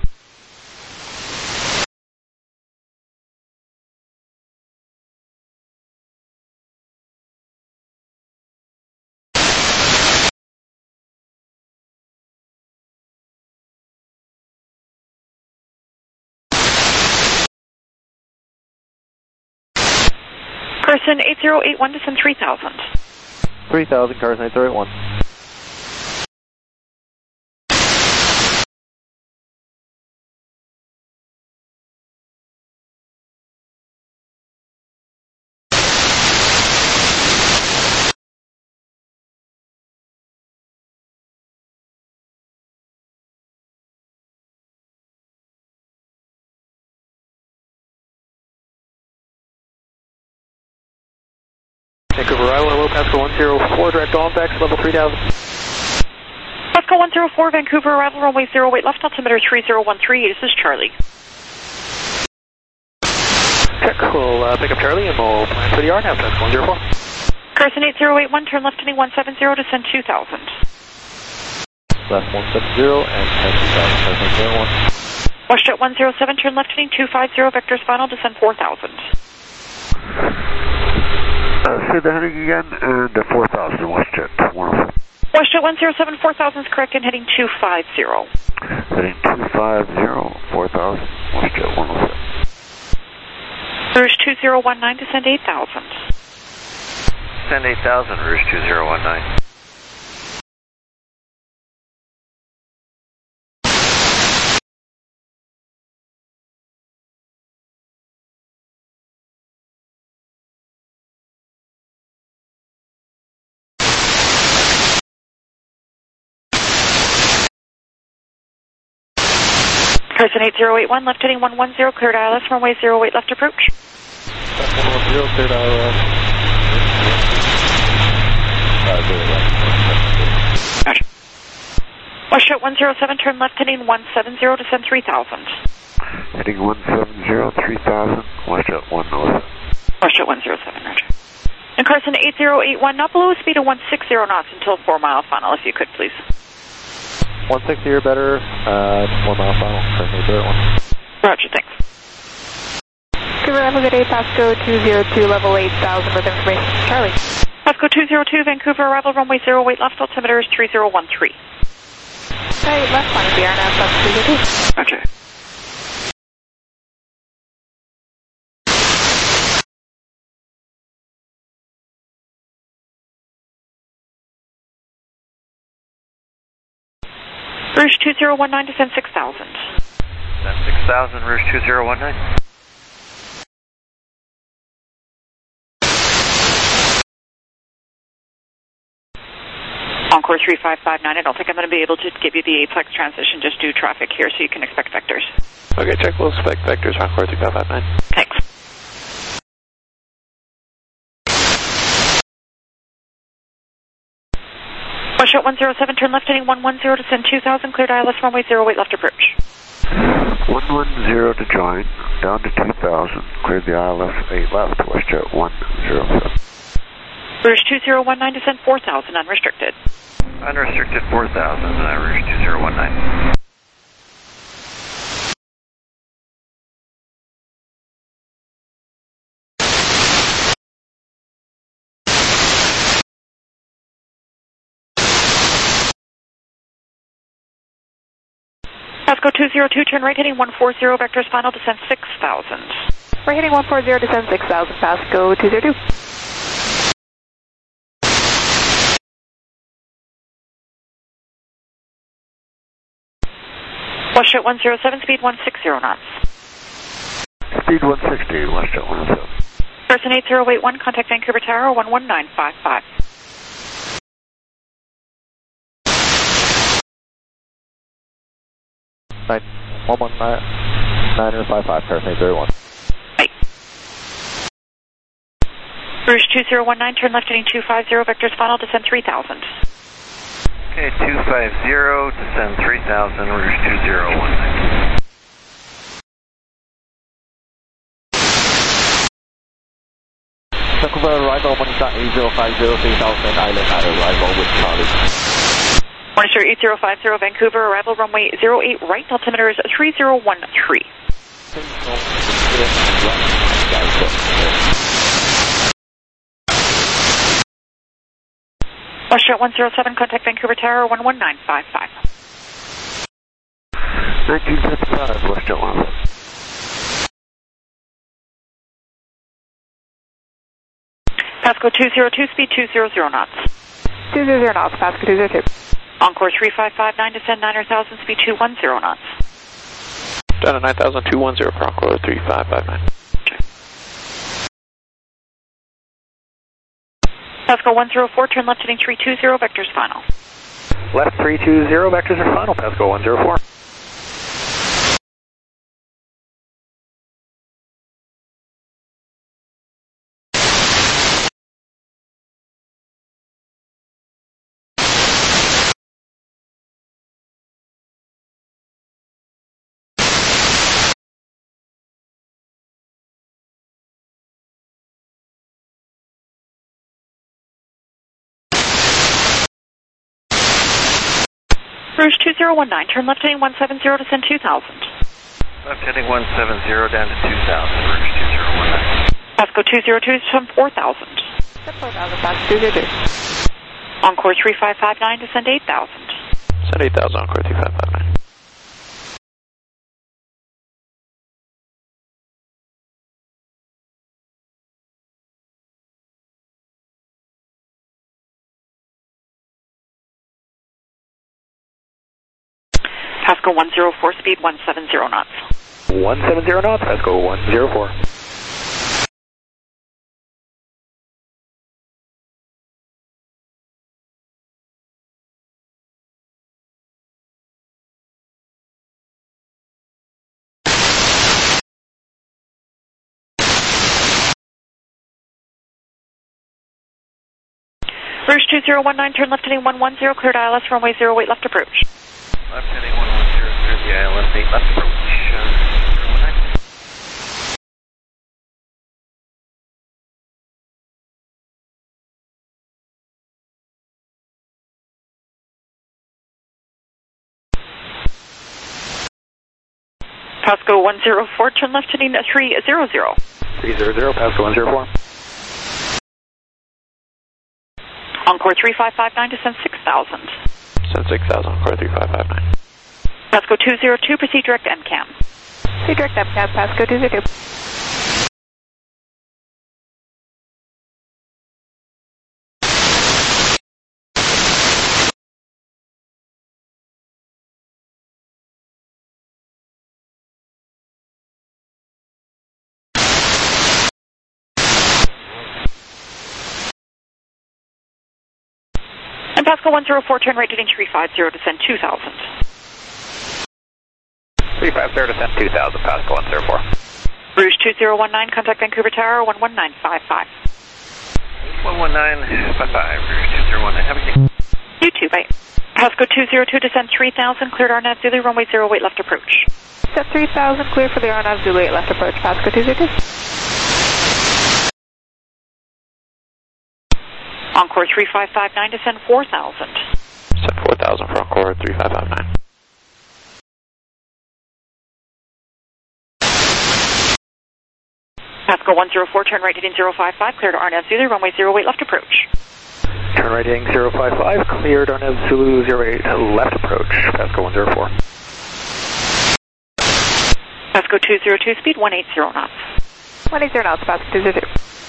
Carson eight zero eight one, descend three thousand.
three thousand, Carson eight zero eight one.
Vancouver arrival, hello, Pascal one zero four, direct Halifax, level three thousand.
Pascal one zero four, Vancouver arrival, runway zero eight left, altimeter three zero one three, this is Charlie.
Check, we'll uh, pick up Charlie and we'll plan for the R N A V, Pascal one zero four.
Carson eight zero eight one, turn left heading one seven zero, descend two thousand.
Left one seven zero and ten two thousand, Carson zero one.
WestJet one zero seven, turn left heading two five zero, vectors final, descend four thousand.
Uh, say the heading again, and uh, four thousand, WestJet one oh seven.
WestJet one zero seven, four thousand is correct, and heading two five zero.
Heading two five zero, four thousand, WestJet one oh seven.
Rouge two zero one nine, descend eight thousand.
Descend eight thousand, Rouge two zero one nine.
Carson eight zero eight one, left heading one one zero, cleared I L S, runway zero eight left approach.
one one zero, cleared I L S.
Gotcha. WestJet one zero seven, turn left heading one seven zero, descend three thousand.
Heading one seven zero, three thousand, WestJet one oh seven.
WestJet one zero seven, roger. And Carson eight zero eight one, not below a speed of one sixty knots until four mile final, if you could, please.
one sixty or better, uh, four mile final, Carson zero one.
Roger, thanks.
Good arrival, good day, Pasco two zero two, level eight thousand with information. Charlie.
Pasco two zero two, Vancouver arrival, runway zero eight left, altimeter is three zero one three.
Right, left line of the R N A V, Pasco two zero two.
Roger. Rouge two zero one nine, descend six thousand.
Descend six thousand, Rouge two zero one nine.
Encore three five five nine, I don't think I'm going to be able to give you the Aplex transition, just do traffic here so you can expect vectors.
Okay, check, we'll expect vectors, Encore three five five nine.
Thanks. WestJet one zero seven, turn left heading one one zero, descend two thousand, cleared I L S, runway zero eight left approach.
one one zero to join, down to two thousand, cleared the I L S eight left, WestJet one zero seven.
Rouge two zero one nine, descend four thousand, unrestricted.
Unrestricted four thousand, uh, Rouge two zero one nine.
Pasco two zero two, turn right heading one four zero, vectors final, descend six thousand.
Right heading one four zero, descend six thousand, Pasco two zero two.
WestJet one zero seven, speed one sixty knots.
Speed one sixty, WestJet one oh seven.
Person eight zero eight one, contact Vancouver Tower one one nine five five.
Nine, one one nine, nine or five five, Carson eight zero one.
Right. Rouge two zero one nine, turn left heading two five zero, vectors final, descend three thousand.
Okay, two five zero, descend three thousand, Rouge two zero one nine.
Vancouver arrival, Monica eight zero five zero, three thousand, island at arrival with Charlie.
Monitor eight zero five zero, Vancouver, arrival runway zero eight right, altimeter is three zero one three. WestJet one zero seven, contact Vancouver Tower one one nine five five.
nineteen fifty-five, WestJet one oh seven.
Pasco two zero two, speed two hundred knots.
two hundred knots, Pasco two zero two.
Encore three five five nine, descend nine thousand, speed two one zero knots.
Down to nine thousand two one zero for Encore three five five nine.
Okay. Pasco one zero four, turn left heading three two zero, vectors final.
Left three two zero, vectors are final, Pasco one zero four.
Rouge two zero one nine, turn left heading one seven zero, descend two thousand.
Left heading one seven zero down to two thousand, Rouge two zero one nine.
Pasco two zero two, descend four thousand.
four thousand, Pasco two zero two.
Encore three five five nine, descend eight thousand.
Send eight thousand, Encore three five five nine.
Pasco one zero four, speed one seven zero knots.
one seven zero knots, Pasco one zero four.
Rouge two zero one nine, turn left heading one one zero, cleared I L S, runway zero eight, left approach.
Left heading one one zero, clear the I L S eight, left approach. Uh, zero one nine.
Pasco one zero four, turn left heading three zero zero.
three zero zero, Pasco one zero four.
Encore three five five nine, descend six thousand.
Send six thousand, Encore three five five nine.
Pasco two zero two, proceed direct M CAM.
Proceed direct M CAM, Pasco two zero two.
And Pasco one zero four, turn right heading three five zero, descend two thousand.
three five zero, descend two thousand, Pasco one zero four.
Rouge two zero one nine, contact Vancouver Tower one one nine five five.
one one nine five five, Rouge two zero one nine, have a good day.
You too, bye. Pasco two zero two, descend three thousand, cleared R N A V Zulu, runway zero eight, left approach.
Set three thousand, clear for the R N A V Zulu eight, left approach, Pasco two zero two.
Encore three five five nine, descend four thousand.
Send four thousand for Encore three five five nine.
Pasco one zero four, turn right heading zero five five, cleared R N A V Zulu, runway zero eight, left approach.
Turn right heading zero five five, cleared R N A V Zulu zero eight, left approach, Pasco one zero four.
Pasco two zero two, speed one eight zero knots.
one eight zero knots, Pasco two zero two.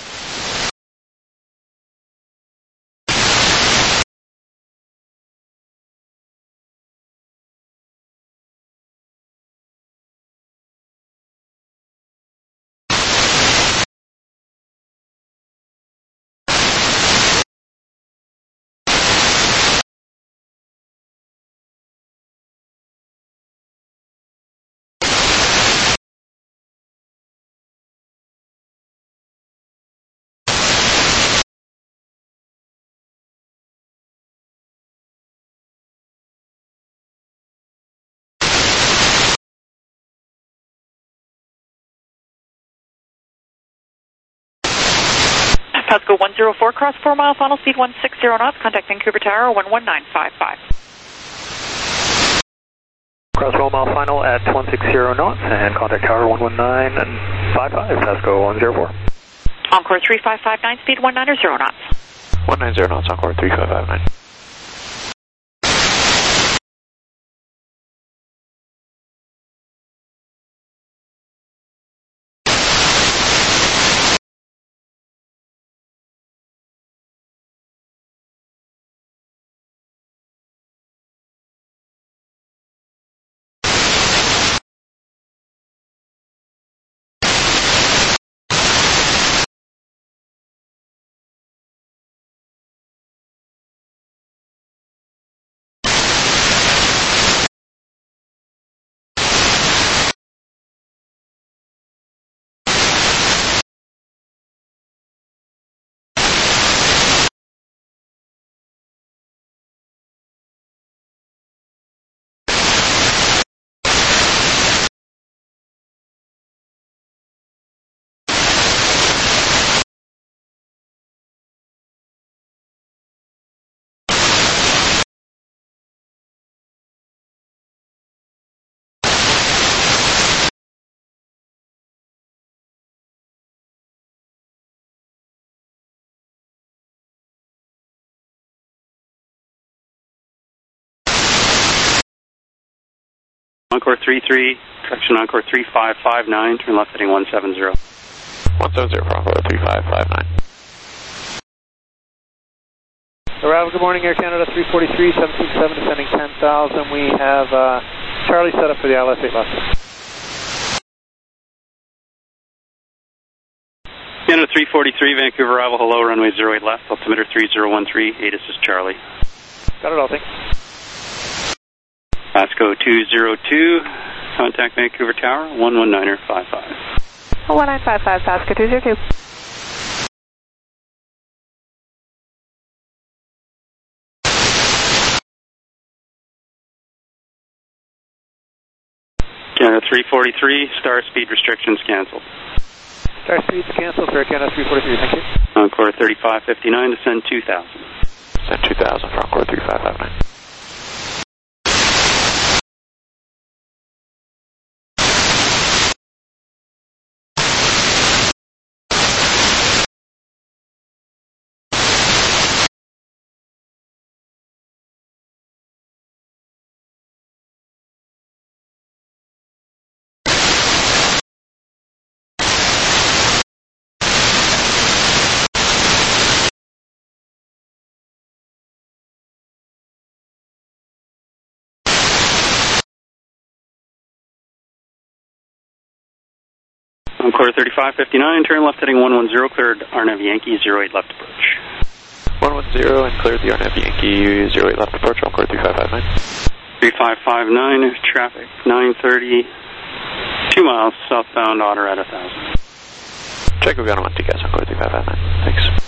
Pasco one zero four, cross four mile, final speed one six zero knots, contact Vancouver Tower one one nine five five.
Cross four mile final at one six zero knots and contact Tower one one nine five five, Pasco one zero four.
Encore three five five nine, speed one nine zero knots.
one nine zero knots, Encore three five five nine.
Encore three three, correction, Encore three five five nine, turn left heading one seven zero.
one seven zero for Encore three five five nine.
Arrival, good morning, Air Canada three forty-three, seven two seven, descending ten thousand. We have uh, Charlie set up for the I L S eight left.
Canada three forty-three, Vancouver arrival, hello, runway zero eight left, altimeter three zero one three, A T I S is Charlie.
Got it all, thanks.
Pasco two zero two, contact Vancouver Tower, one one niner five five.
one nine five five, Pasco two zero two.
Canada three forty-three, star speed restrictions canceled.
Star speed's canceled for Air Canada three forty-three, thank you.
Encore thirty-five fifty-nine, descend two thousand.
Descend two thousand for Encore three five five nine.
Encore thirty-five fifty-nine, turn left heading one one zero, cleared R N A V Yankee zero eight left approach.
one one zero and cleared the R N A V Yankee zero eight left approach, Encore three five five nine.
three five five nine, traffic nine thirty, two miles southbound, Otter at one thousand.
Check, we've got him on T C A S, Encore three five five nine. Thanks.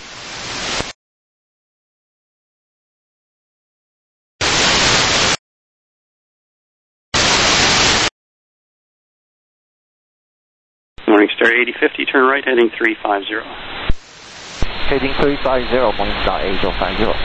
Morningstar eighty fifty, turn right heading three five zero.
Heading three five zero, Morningstar eight zero five zero.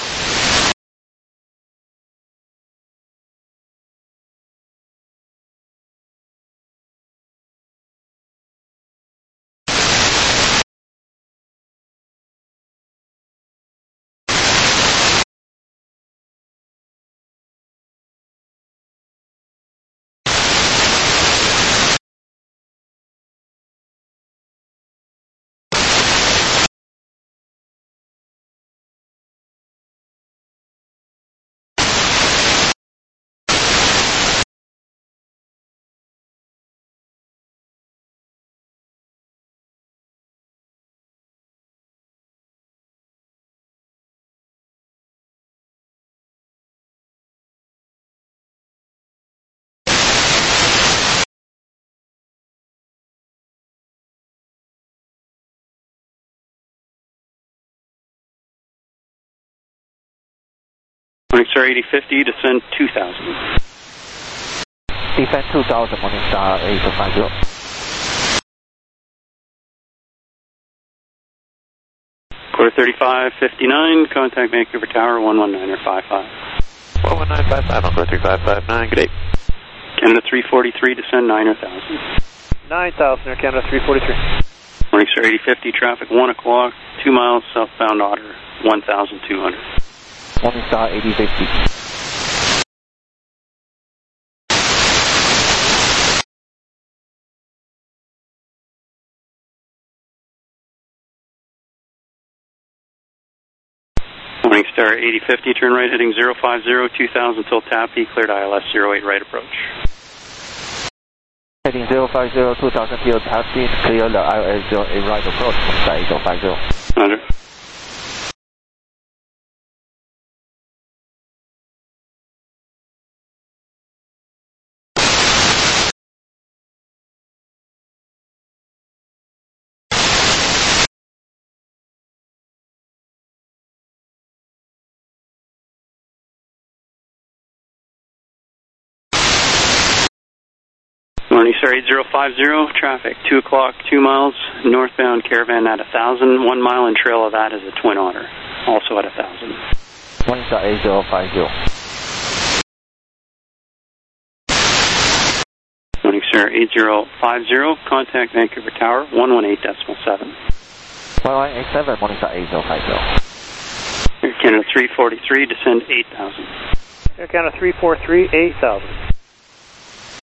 Morningstar eighty fifty, descend two thousand.
Descend two thousand, Morningstar eight zero five zero.
Quarter thirty-five fifty-nine, contact Vancouver Tower, one one niner five five.
one one nine five five, Encore three five five nine, good day.
Canada three forty-three, descend nine thousand.
nine thousand, Air Canada three forty-three.
Morningstar eighty fifty, traffic one o'clock, two miles southbound, Otter, one thousand two hundred.
Morningstar eighty fifty.
Morningstar eighty fifty, turn right heading zero five zero, two thousand till Tappy, cleared I L S zero eight right approach.
Heading zero five zero, two thousand till Tappy, clear the I L S zero eight right approach, Morningstar eight zero five zero.
Roger. Morningstar eight zero five zero, traffic two o'clock, two miles, northbound Caravan at one thousand, one mile and trail of that is a Twin Otter, also at one thousand.
Morningstar eight zero five zero.
Morningstar eight zero five zero, contact Vancouver Tower, one one eight decimal seven.
one one eight seven, Morningstar eight zero five zero.
Air Canada three forty-three, descend eight thousand.
Air Canada three forty-three, eight thousand.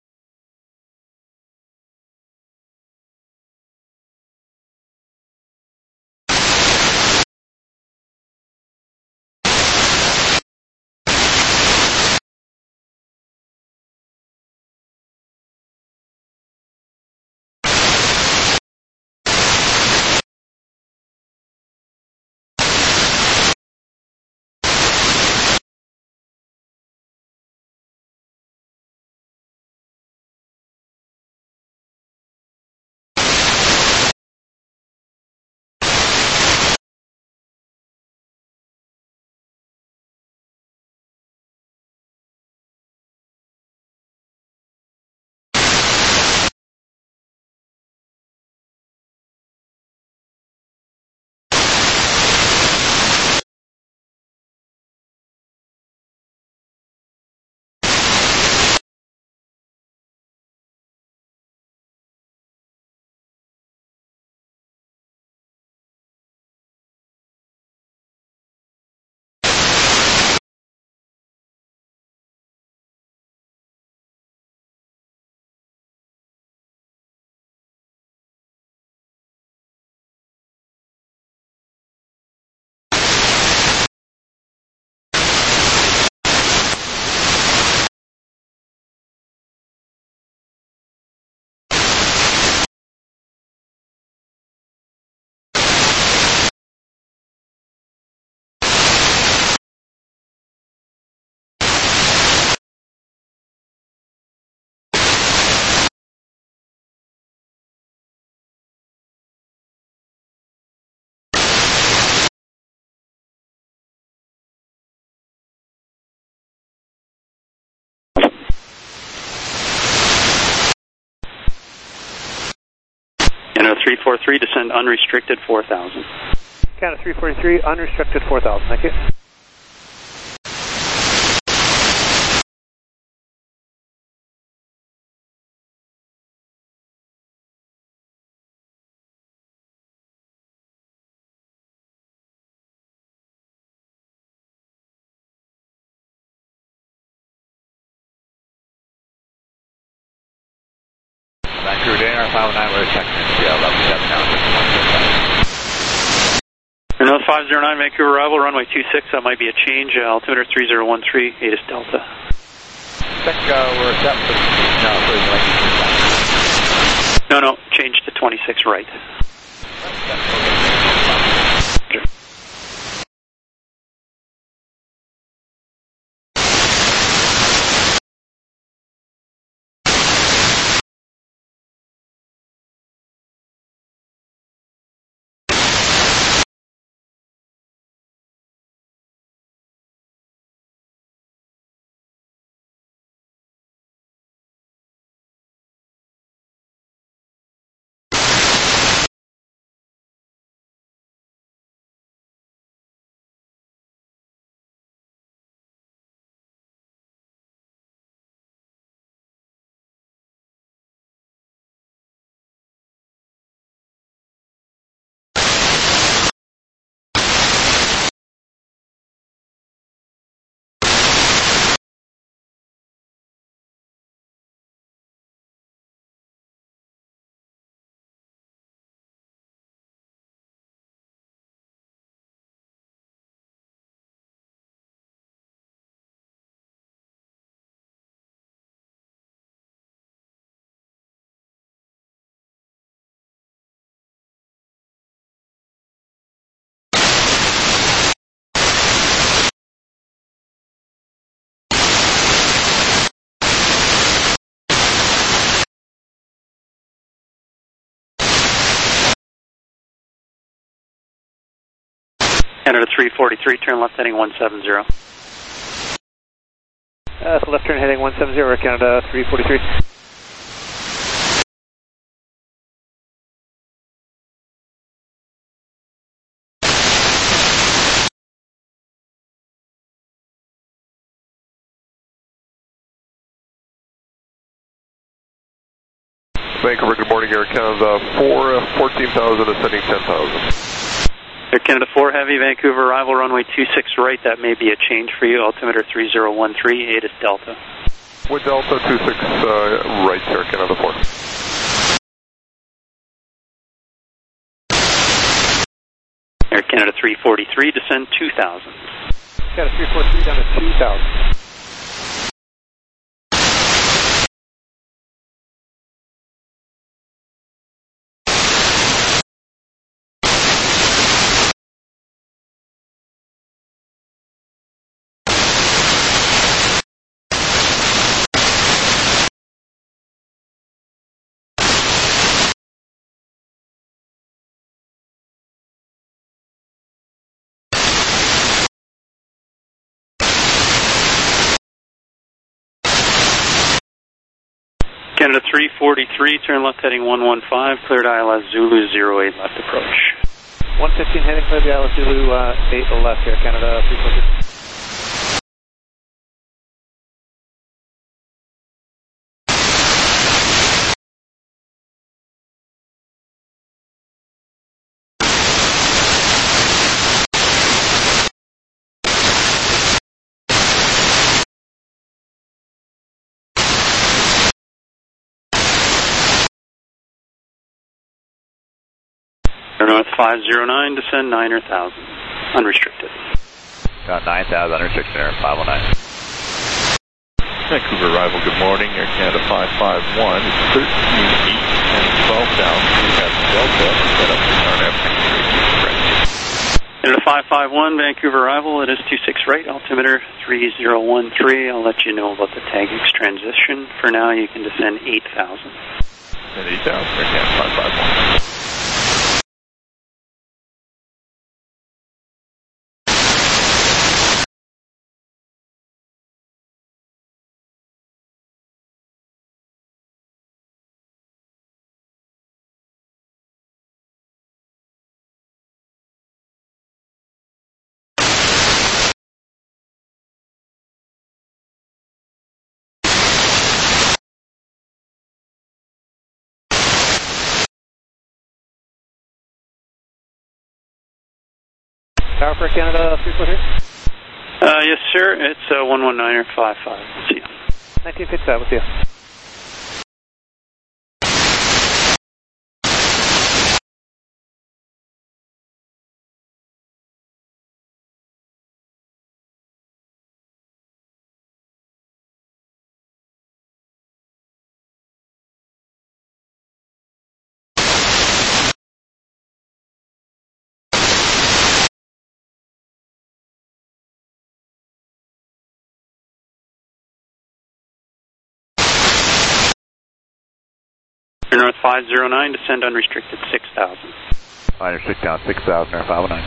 three forty-three, descend unrestricted four thousand.
Canada three forty-three, unrestricted four thousand, thank you.
Vancouver Day, R five oh nine, we're checking in C L level seven now, just one zero five.
Another five zero nine, Vancouver arrival, runway two six, that might be a change, uh, altimeter three zero one three, ATIS Delta.
I think uh, we're set for, no, for like,
No, no, change to twenty-six right. Canada three forty-three, turn left heading one seven zero.
Uh, so left turn heading one seven zero, Canada three forty-three.
Vancouver, good morning, Air Canada four, fourteen thousand, ascending ten thousand.
Air Canada four Heavy, Vancouver arrival, runway two six right, that may be a change for you, altimeter three zero one three, ATIS Delta.
With Delta two six uh, right, Air Canada four.
Air Canada three forty-three, descend two thousand.
Canada three forty-three down to two thousand.
Canada three forty-three, turn left heading one one five, cleared I L S Zulu zero eight left approach.
one fifteen heading cleared the I L S Zulu uh, eight left here, Canada three forty-three.
Air North five zero nine, descend nine thousand, unrestricted.
Got nine thousand, unrestricted, Air five oh nine.
Vancouver arrival, good morning, Air Canada five five one, it's thirteen eight and twelve down, we have Delta, set up to start after
Canada five five one, Vancouver arrival, it is two six right, altimeter three zero one three, I'll let you know about the TAGX transition. For now, you can descend eight thousand.
And eight thousand, Air Canada five five one.
Tower for Canada three four three?
Uh, yes, sir. It's uh, one one niner five five. See you.
nineteen fifty-five, we'll see you.
North five zero nine, descend unrestricted six thousand.
Liner six down, six thousand, Air five oh nine.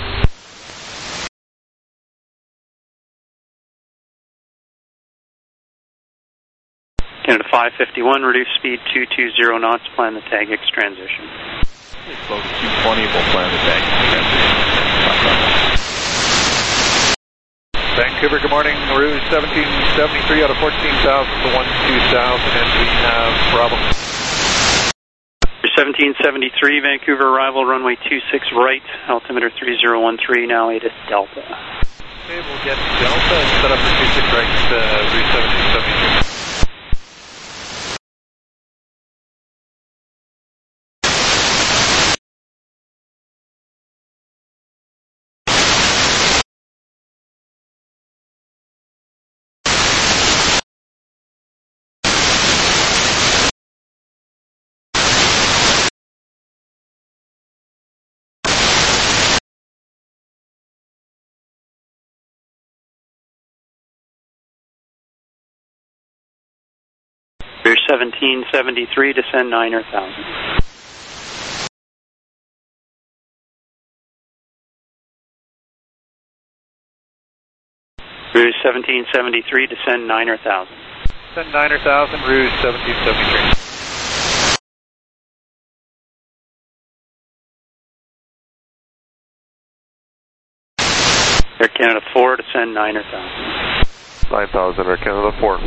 Canada five fifty-one, reduce speed two two zero knots, plan the tag X transition.
Slow to two twenty, we'll plan the tag X transition. Vancouver, good morning. Rouge seventeen seventy-three out of fourteen thousand to one two thousand, and we have Bravo.
seventeen seventy-three, Vancouver arrival, runway two six right, altimeter three zero one three, now eight at Delta.
Okay, we'll get Delta and set up for two six right, uh, Rouge seventeen seventy-three.
Rouge seventeen seventy-three, descend niner thousand. Rouge seventeen seventy-three, descend niner thousand.
Descend niner thousand, Rouge seventeen seventy-three.
Air Canada four, descend niner thousand.
nine thousand, Air Canada four.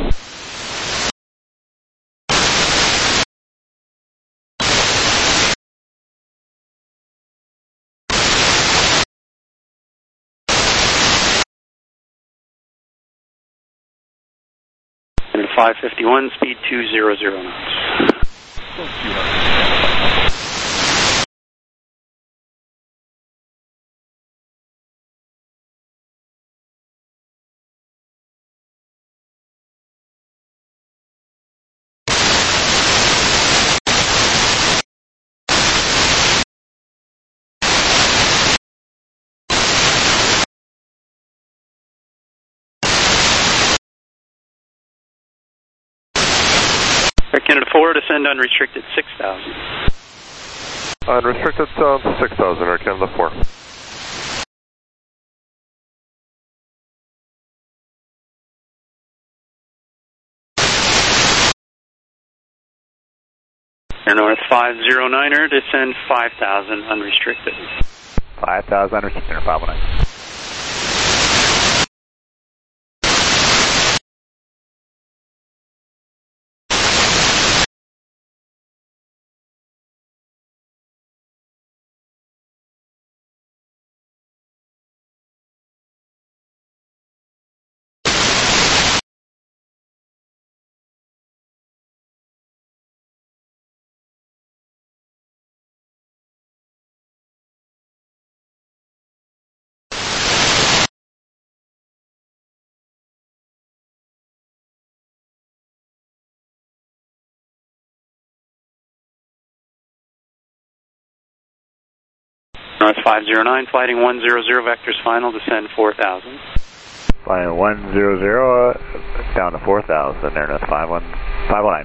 And five fifty-one, speed two zero zero knots. Air Canada four, descend unrestricted six thousand.
Unrestricted sound six thousand, Air Canada four.
Air North five zero niner, descend five thousand unrestricted.
five thousand unrestricted, Air five oh nine.
North five zero nine, flighting one zero zero, vectors final, descend four thousand.
Flying one zero zero, uh, down to four thousand, Air North five one, five oh nine.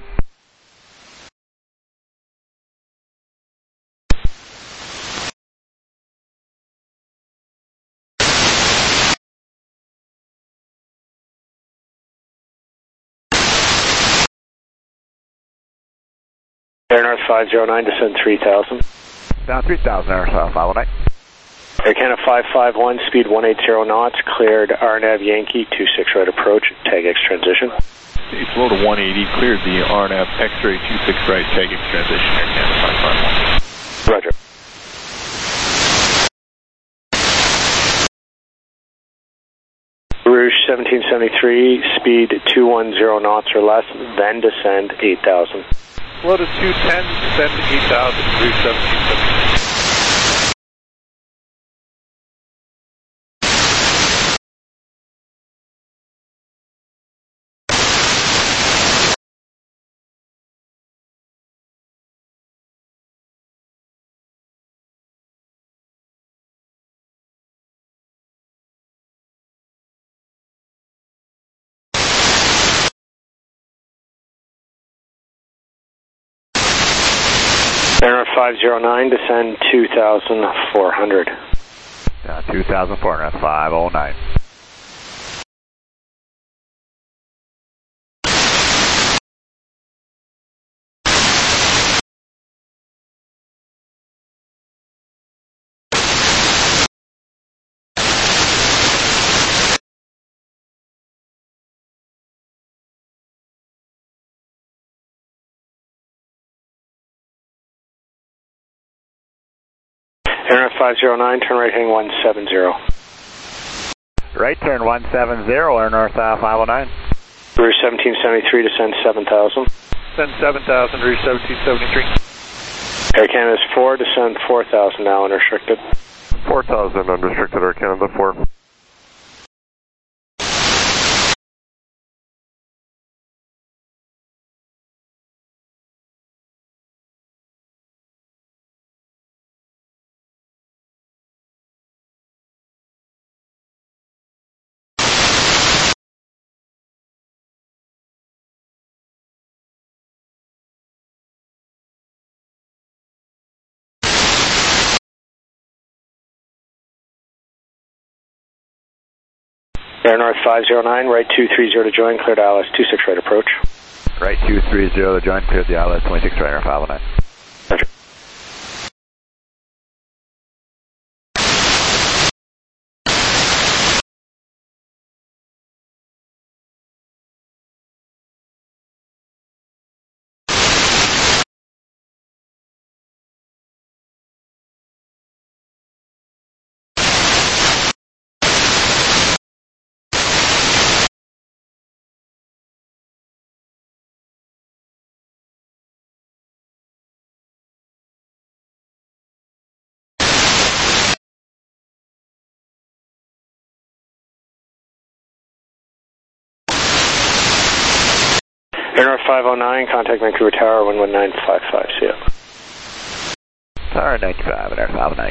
Air North five zero nine, descend three thousand.
Down three thousand, Air North five oh nine.
Air Canada five five one, speed one eighty knots, cleared R NAV Yankee, two six right approach, tag X transition.
It's low to one eighty, cleared the R NAV X-ray two six right, tag X transition, Air Canada five five one.
Roger. seventeen seventy-three, speed two ten knots or less, then descend eight thousand.
Flow to two ten, descend to eight thousand, Rouge seventeen seventy-three.
Air five zero nine, descend two thousand four hundred.
Down two thousand four hundred, five oh nine.
Air five zero nine, turn right heading one seven zero.
Right turn one seven zero, Air North uh, five oh nine.
Rouge seventeen seventy-three, descend seven thousand.
Descend seven thousand, Rouge seventeen seventy-three.
Air Canada four, descend four thousand now, unrestricted.
four thousand unrestricted, Air Canada four.
Air North five zero nine, right two three zero to join, cleared I L S two six right approach.
Right two three zero to join, cleared the I L S twenty-six right, Air five oh nine.
Roger. Air North five oh nine, contact Vancouver Tower one one nine five five, see ya.
Tower ninety-five and Air five oh nine.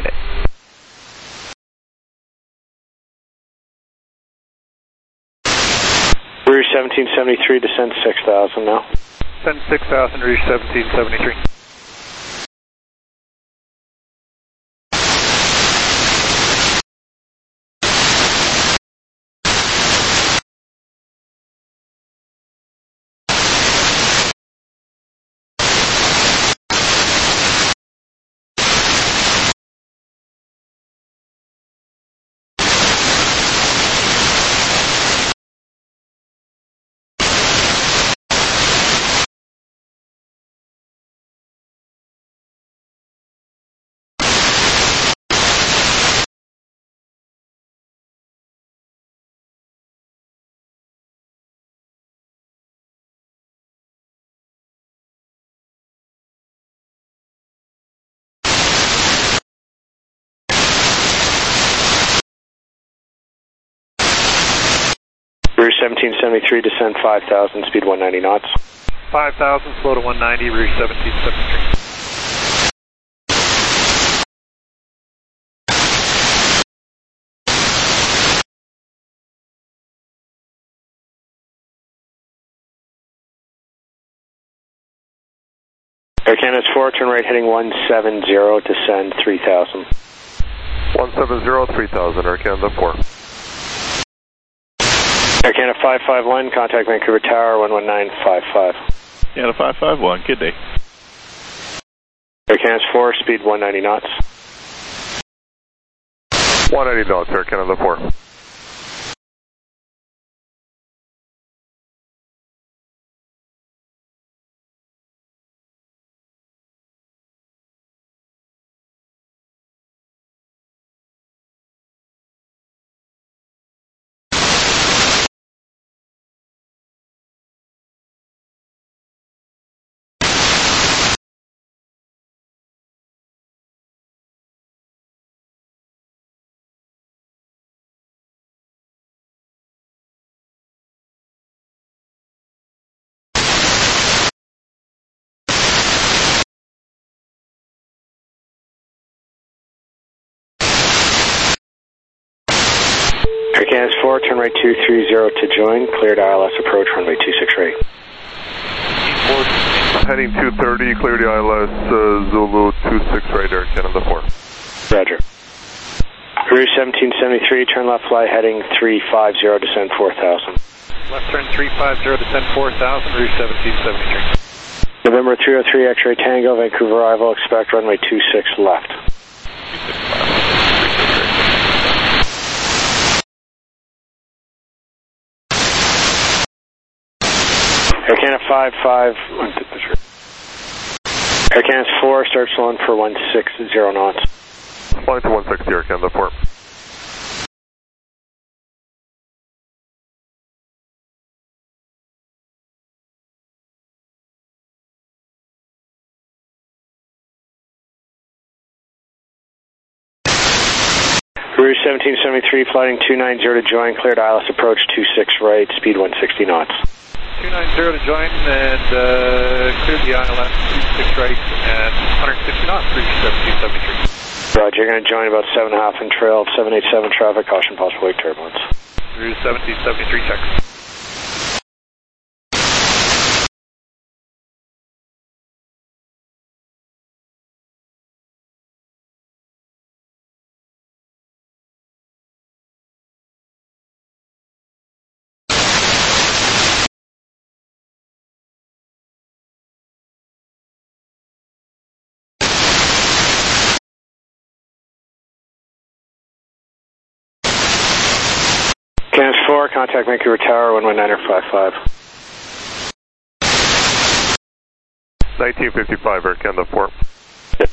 Rouge seventeen seventy-three, descend six thousand now.
Descend six thousand, Rouge seventeen seventy-three. Rouge seventeen seventy-three, descend five thousand, speed one ninety knots. five thousand, slow to one ninety, Rouge seventeen seventy-three.
Air Canada four, turn right heading one seven zero, descend three thousand.
one seven zero, three thousand, Air Canada four.
Air Canada five five one, contact Vancouver Tower one one nine five five.
Canada five five one, good day.
Air Canada four, speed one ninety knots.
one eighty knots, Air Canada four.
Air Canada four, turn right two three zero to join, cleared I L S approach, runway two six eight.
Heading two thirty, cleared the I L S, uh, Zulu two six eight, Air Canada four.
Roger. Route seventeen seventy-three, turn left fly heading three five zero, descend four thousand.
Left turn three five zero, descend four thousand, Route seventeen seventy-three.
November three oh three, X-ray Tango, Vancouver arrival, expect runway two six left. Air Canada five five, Air Canada four, start slowing for one six zero knots.
Flying to one sixty, Air Canada four.
Route seventeen seventy-three, flying two nine zero to join, cleared I L S approach two six right, speed one sixty knots.
two nine zero to join and uh, cleared the I L S two six right at one sixty knots, Route seventeen seventy-three.
Roger, you're going to join about seven and a half and trail seven eight seven traffic, caution possible wake turbulence.
Route seventeen seventy-three, check.
Canada four, contact Vancouver Tower, one one nine five five.
nineteen fifty-five, Air Canada four.
Yep.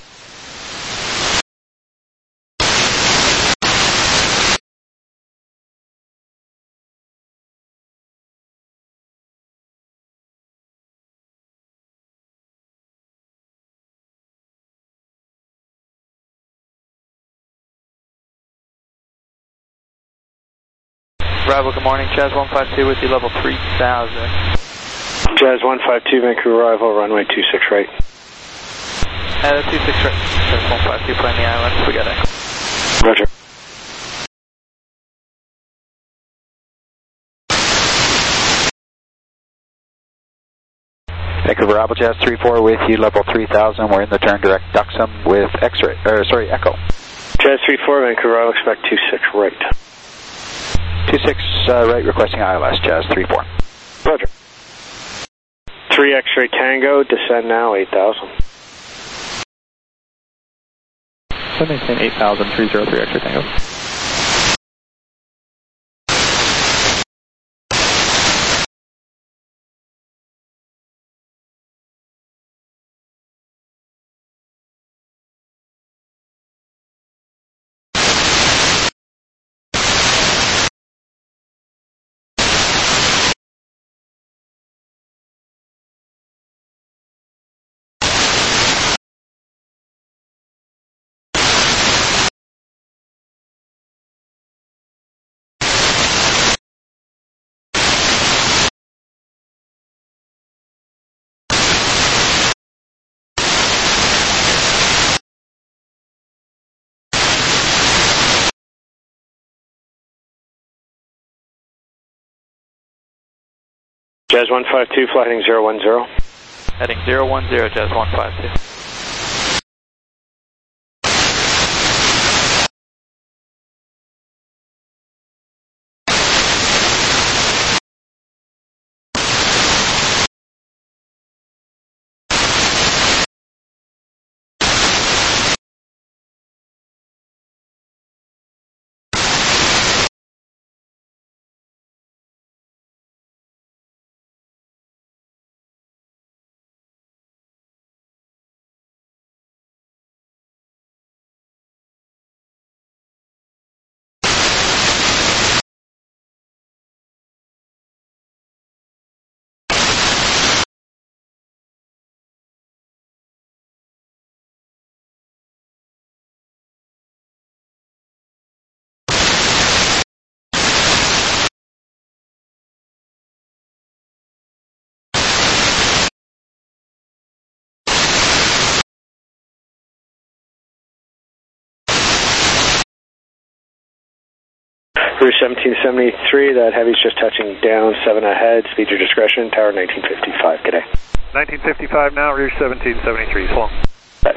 Bravo, good morning. Jazz one five two with you, level three thousand.
Jazz one five two, Vancouver arrival, runway two six right.
Uh, two six right. Jazz one five two, playing the island. We got it.
Roger.
Vancouver Bravo, Jazz three four with you, level three thousand. We're in the turn direct Duxham with X-ray, or sorry, Echo.
Jazz three four, Vancouver arrival, expect two six right.
two six uh, right, requesting I L S, Jazz three four.
Roger. three X-ray Tango, descend now, eight thousand.
So maintain eight thousand, three zero three X-ray Tango.
Jazz one five two, fly heading zero one zero.
Heading zero one zero, Jazz one five two.
Cruise seventeen seventy-three, that heavy's just touching down, seven ahead, speed your discretion, tower nineteen fifty-five, good day.
nineteen fifty-five now, rear seventeen seventy-three, slow.
Bye.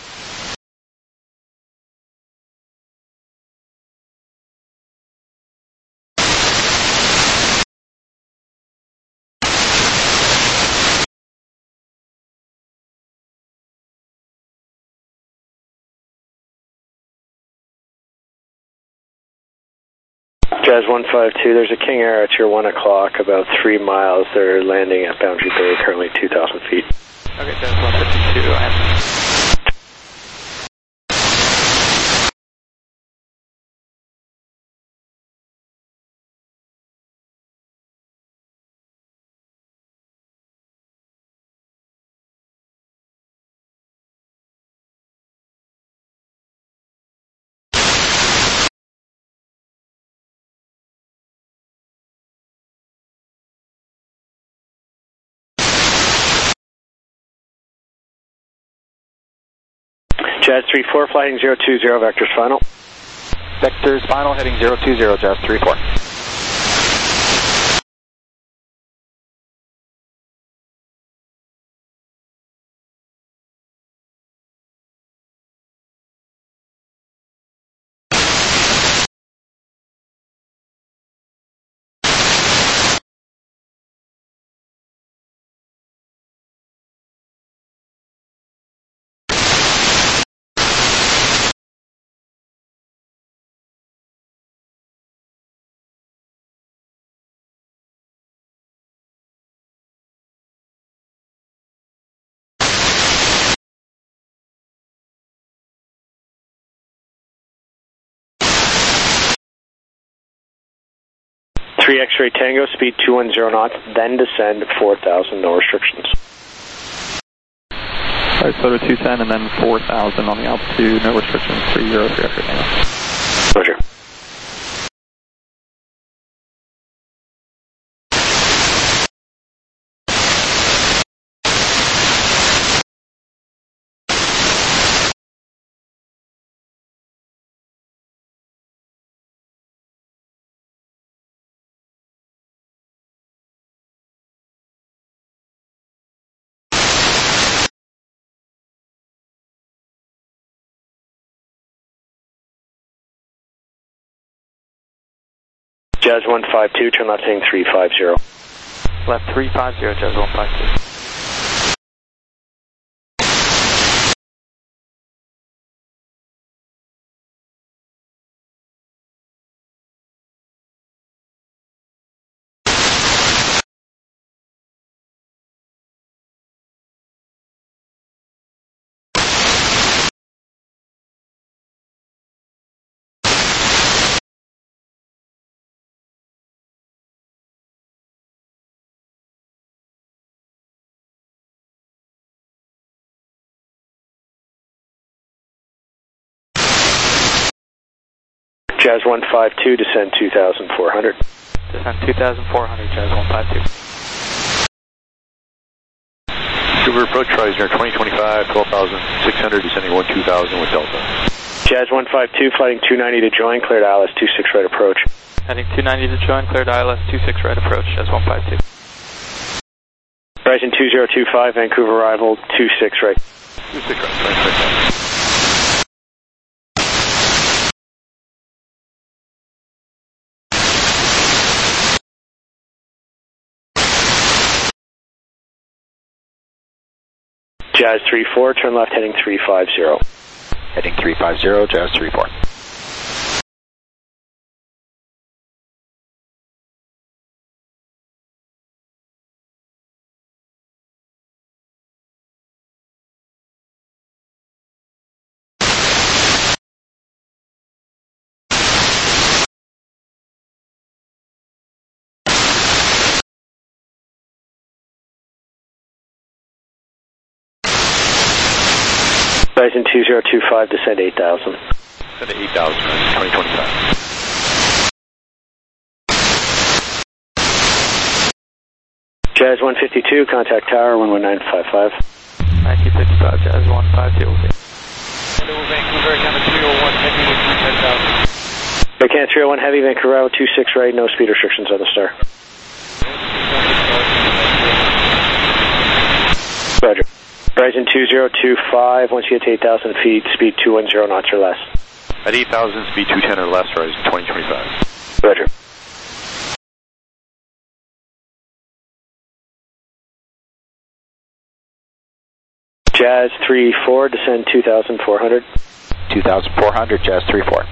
Jazz one five two, there's a King Air at your one o'clock, about three miles. They're landing at Boundary Bay, currently two thousand feet.
Okay, Jazz one fifty-two, I have.
Jazz three four, flying zero two zero, vectors final.
Vectors final, heading zero two zero, Jazz three four.
three X-ray Tango, speed two one zero knots, then descend four thousand, no restrictions.
Alright, Soto two ten and then four thousand on the altitude, no restrictions, three zero three X-ray Tango.
Roger. Jazz one five two, turn left heading three five zero.
Left three five zero, Jazz one five two.
Jazz one five two, descend two thousand four hundred.
Descend two thousand four hundred, Jazz one five two.
Vancouver approach, Risner twenty twenty-five, twelve thousand six hundred, descending one two thousand with Delta.
Jazz one five two, flighting two ninety to join, cleared I L S two six right approach.
Heading two ninety to join, cleared I L S two six right approach, Jazz one five two.
Horizon two zero two five, Vancouver arrival two six right.
two six right, right, right, right.
Jazz three four, turn left heading three five zero.
Heading three five zero, Jazz three four.
Horizon two zero two five, descend eight thousand.
Descend eight thousand, twenty twenty-five.
Jazz one fifty-two, contact tower one one nine five five.
nineteen fifty-five, Jazz one five two, okay.
Hello, Vancouver, Canada three oh one, heading with ten thousand.
Air three oh one Heavy, Vancouver Iowa two six right, no speed restrictions on the Star. Roger. Horizon two zero two five, once you get to eight thousand feet, speed two one zero knots or less.
At eight thousand, speed two ten or less, Horizon twenty twenty-five.
Roger. Jazz three four, descend two thousand four hundred.
two thousand four hundred, Jazz three four.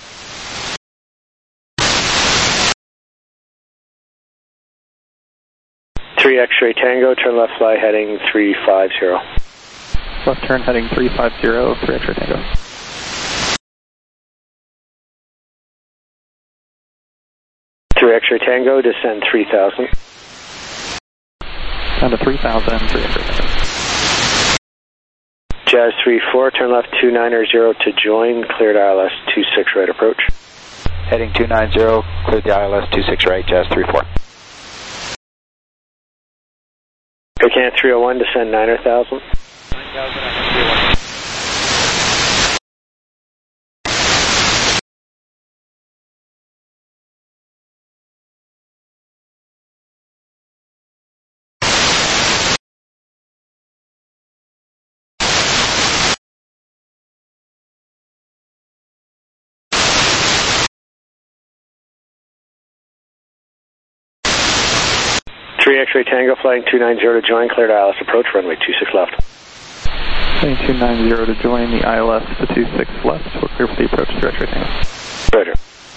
three X-ray Tango, turn left fly heading three five zero.
Left turn heading three five zero, three X-ray Tango.
three X-ray Tango, descend three thousand.
Down to three thousand, three X-ray Tango.
Jazz three four, turn left two niner zero to join, cleared I L S two six right approach.
Heading two nine zero, cleared the I L S two six right, Jazz three four.
Air Canada three oh one, descend nine thousand.
nine thousand, three oh one.
three X-ray Tango, flying two nine zero to join, cleared I L S approach, runway two six left.
Heading two nine zero to join the I L S to two six left. We're clear for the approach to X-ray Tango.
Roger.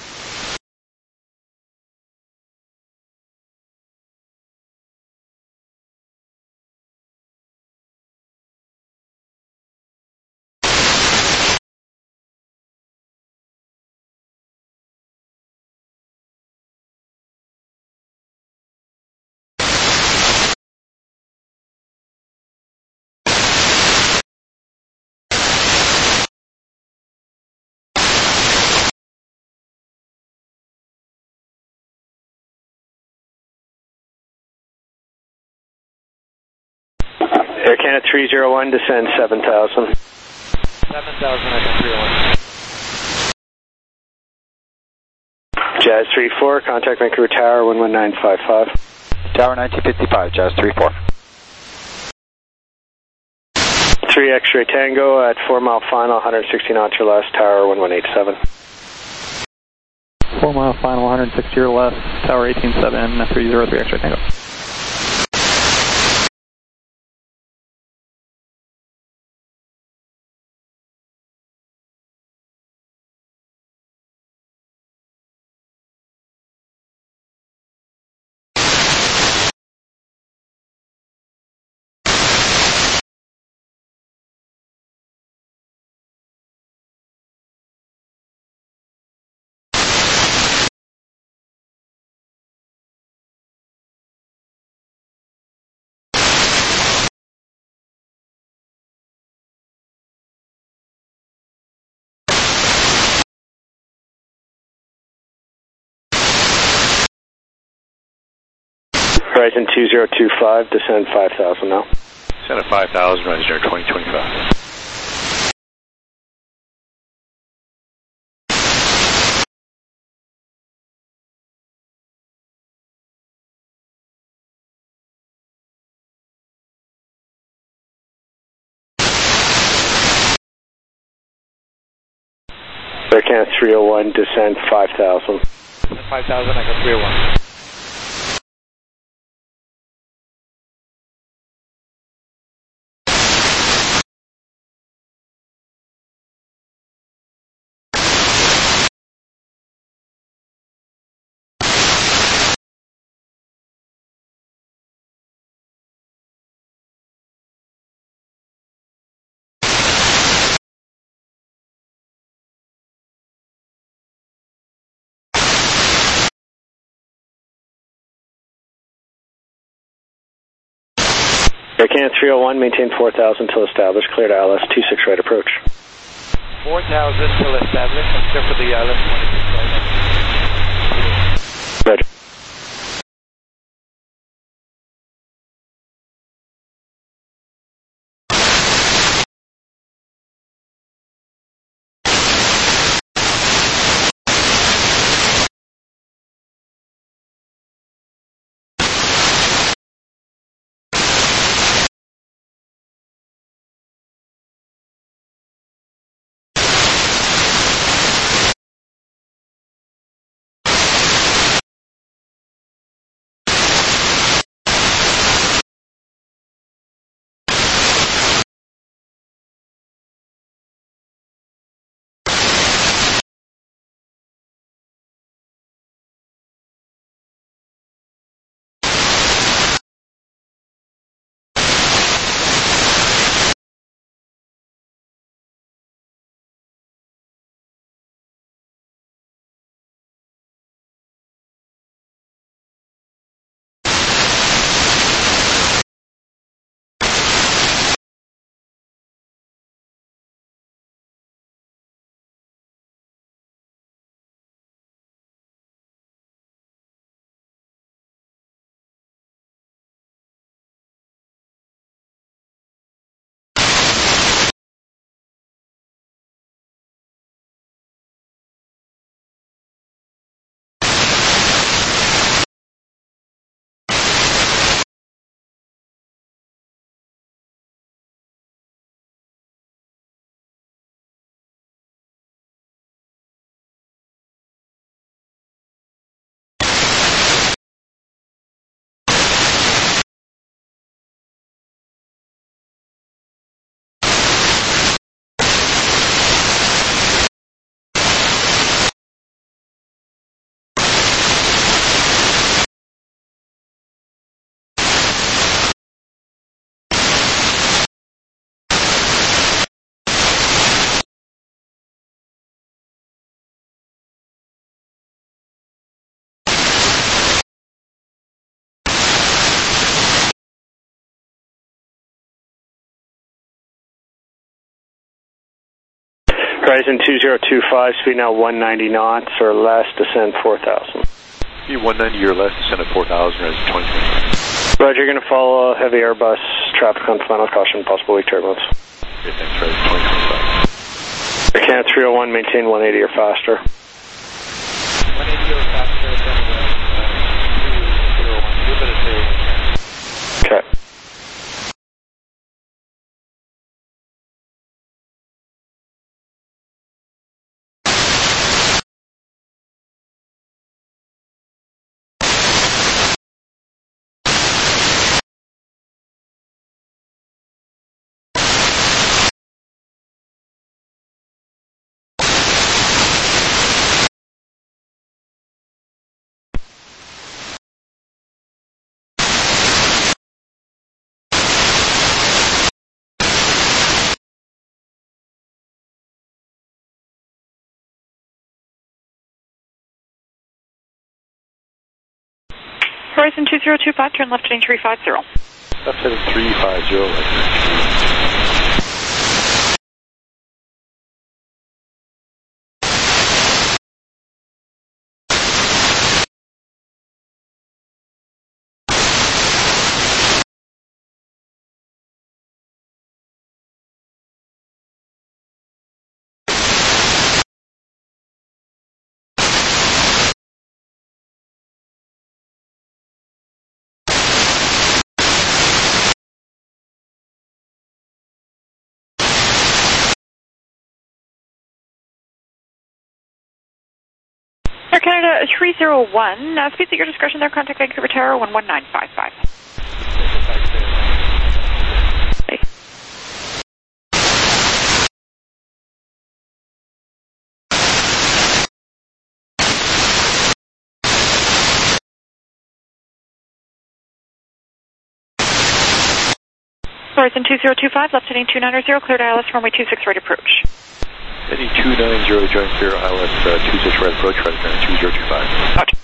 Air Canada three oh one, descend seven thousand.
seven thousand, I got three oh one.
Jazz three four, contact Vancouver Tower one one nine five five.
Tower nineteen fifty-five, Jazz three four.
three X-ray Tango at four mile final, one hundred sixty knots or less, Tower one one eight seven.
four mile final, one hundred sixty or less, Tower eighteen seven, three zero three X-ray Tango.
Horizon two zero two five, descend five thousand now.
Descend at five thousand, Horizon Air twenty twenty-five.
Air Canada three oh one, descend five thousand.
five thousand, I got three oh one.
Air Canada three oh one, maintain four thousand till established, cleared I L S two six right approach.
four thousand till established, and clear for the I L S twenty-six right.
Roger. Horizon two zero two five, speed now one ninety knots or less, descend four thousand.
Speed one ninety or less, descend at four thousand, Horizon twenty twenty-five.
Roger, you're going to follow heavy Airbus, traffic on final caution, possible weak turbulence.
Okay, thanks, Horizon twenty twenty-five.
Air Canada three oh one, maintain one eighty or faster.
one eighty or faster, then three oh one, a little bit of tail.
Okay.
Horizon two zero two five, turn left heading three five zero.
Left heading three five zero.
Air Canada three zero one, uh, speeds at your discretion there, contact Vancouver Tower one one nine five five. Hey. Horizon two zero two five, left heading two nine zero, cleared I L S runway two six right approach.
Heading two nine zero, join clear I L S uh, two six right approach, right again, two zero two five.
Roger.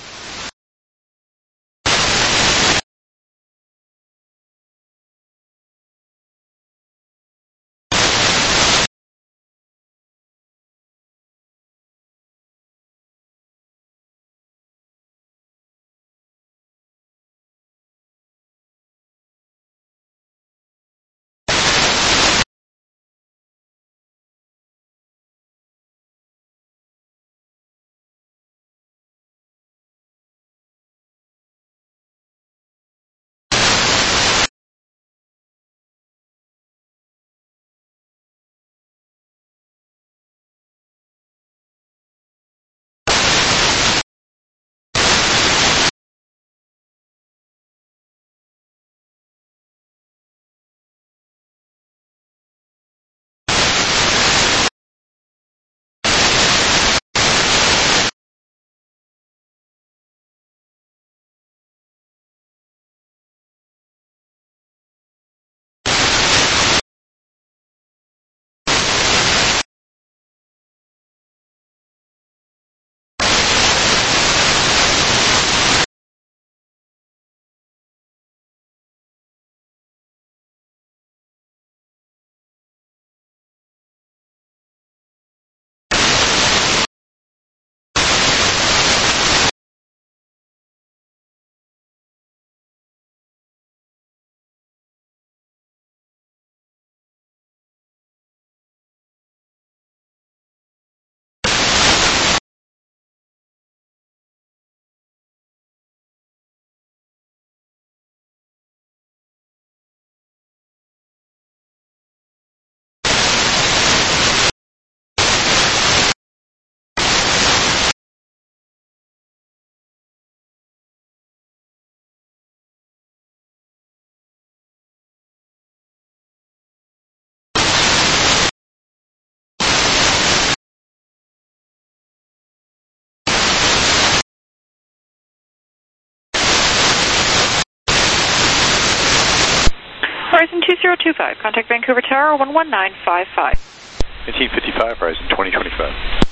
Horizon two zero two five, contact Vancouver Tower one one nine five five.
nineteen fifty-five, Horizon twenty twenty-five.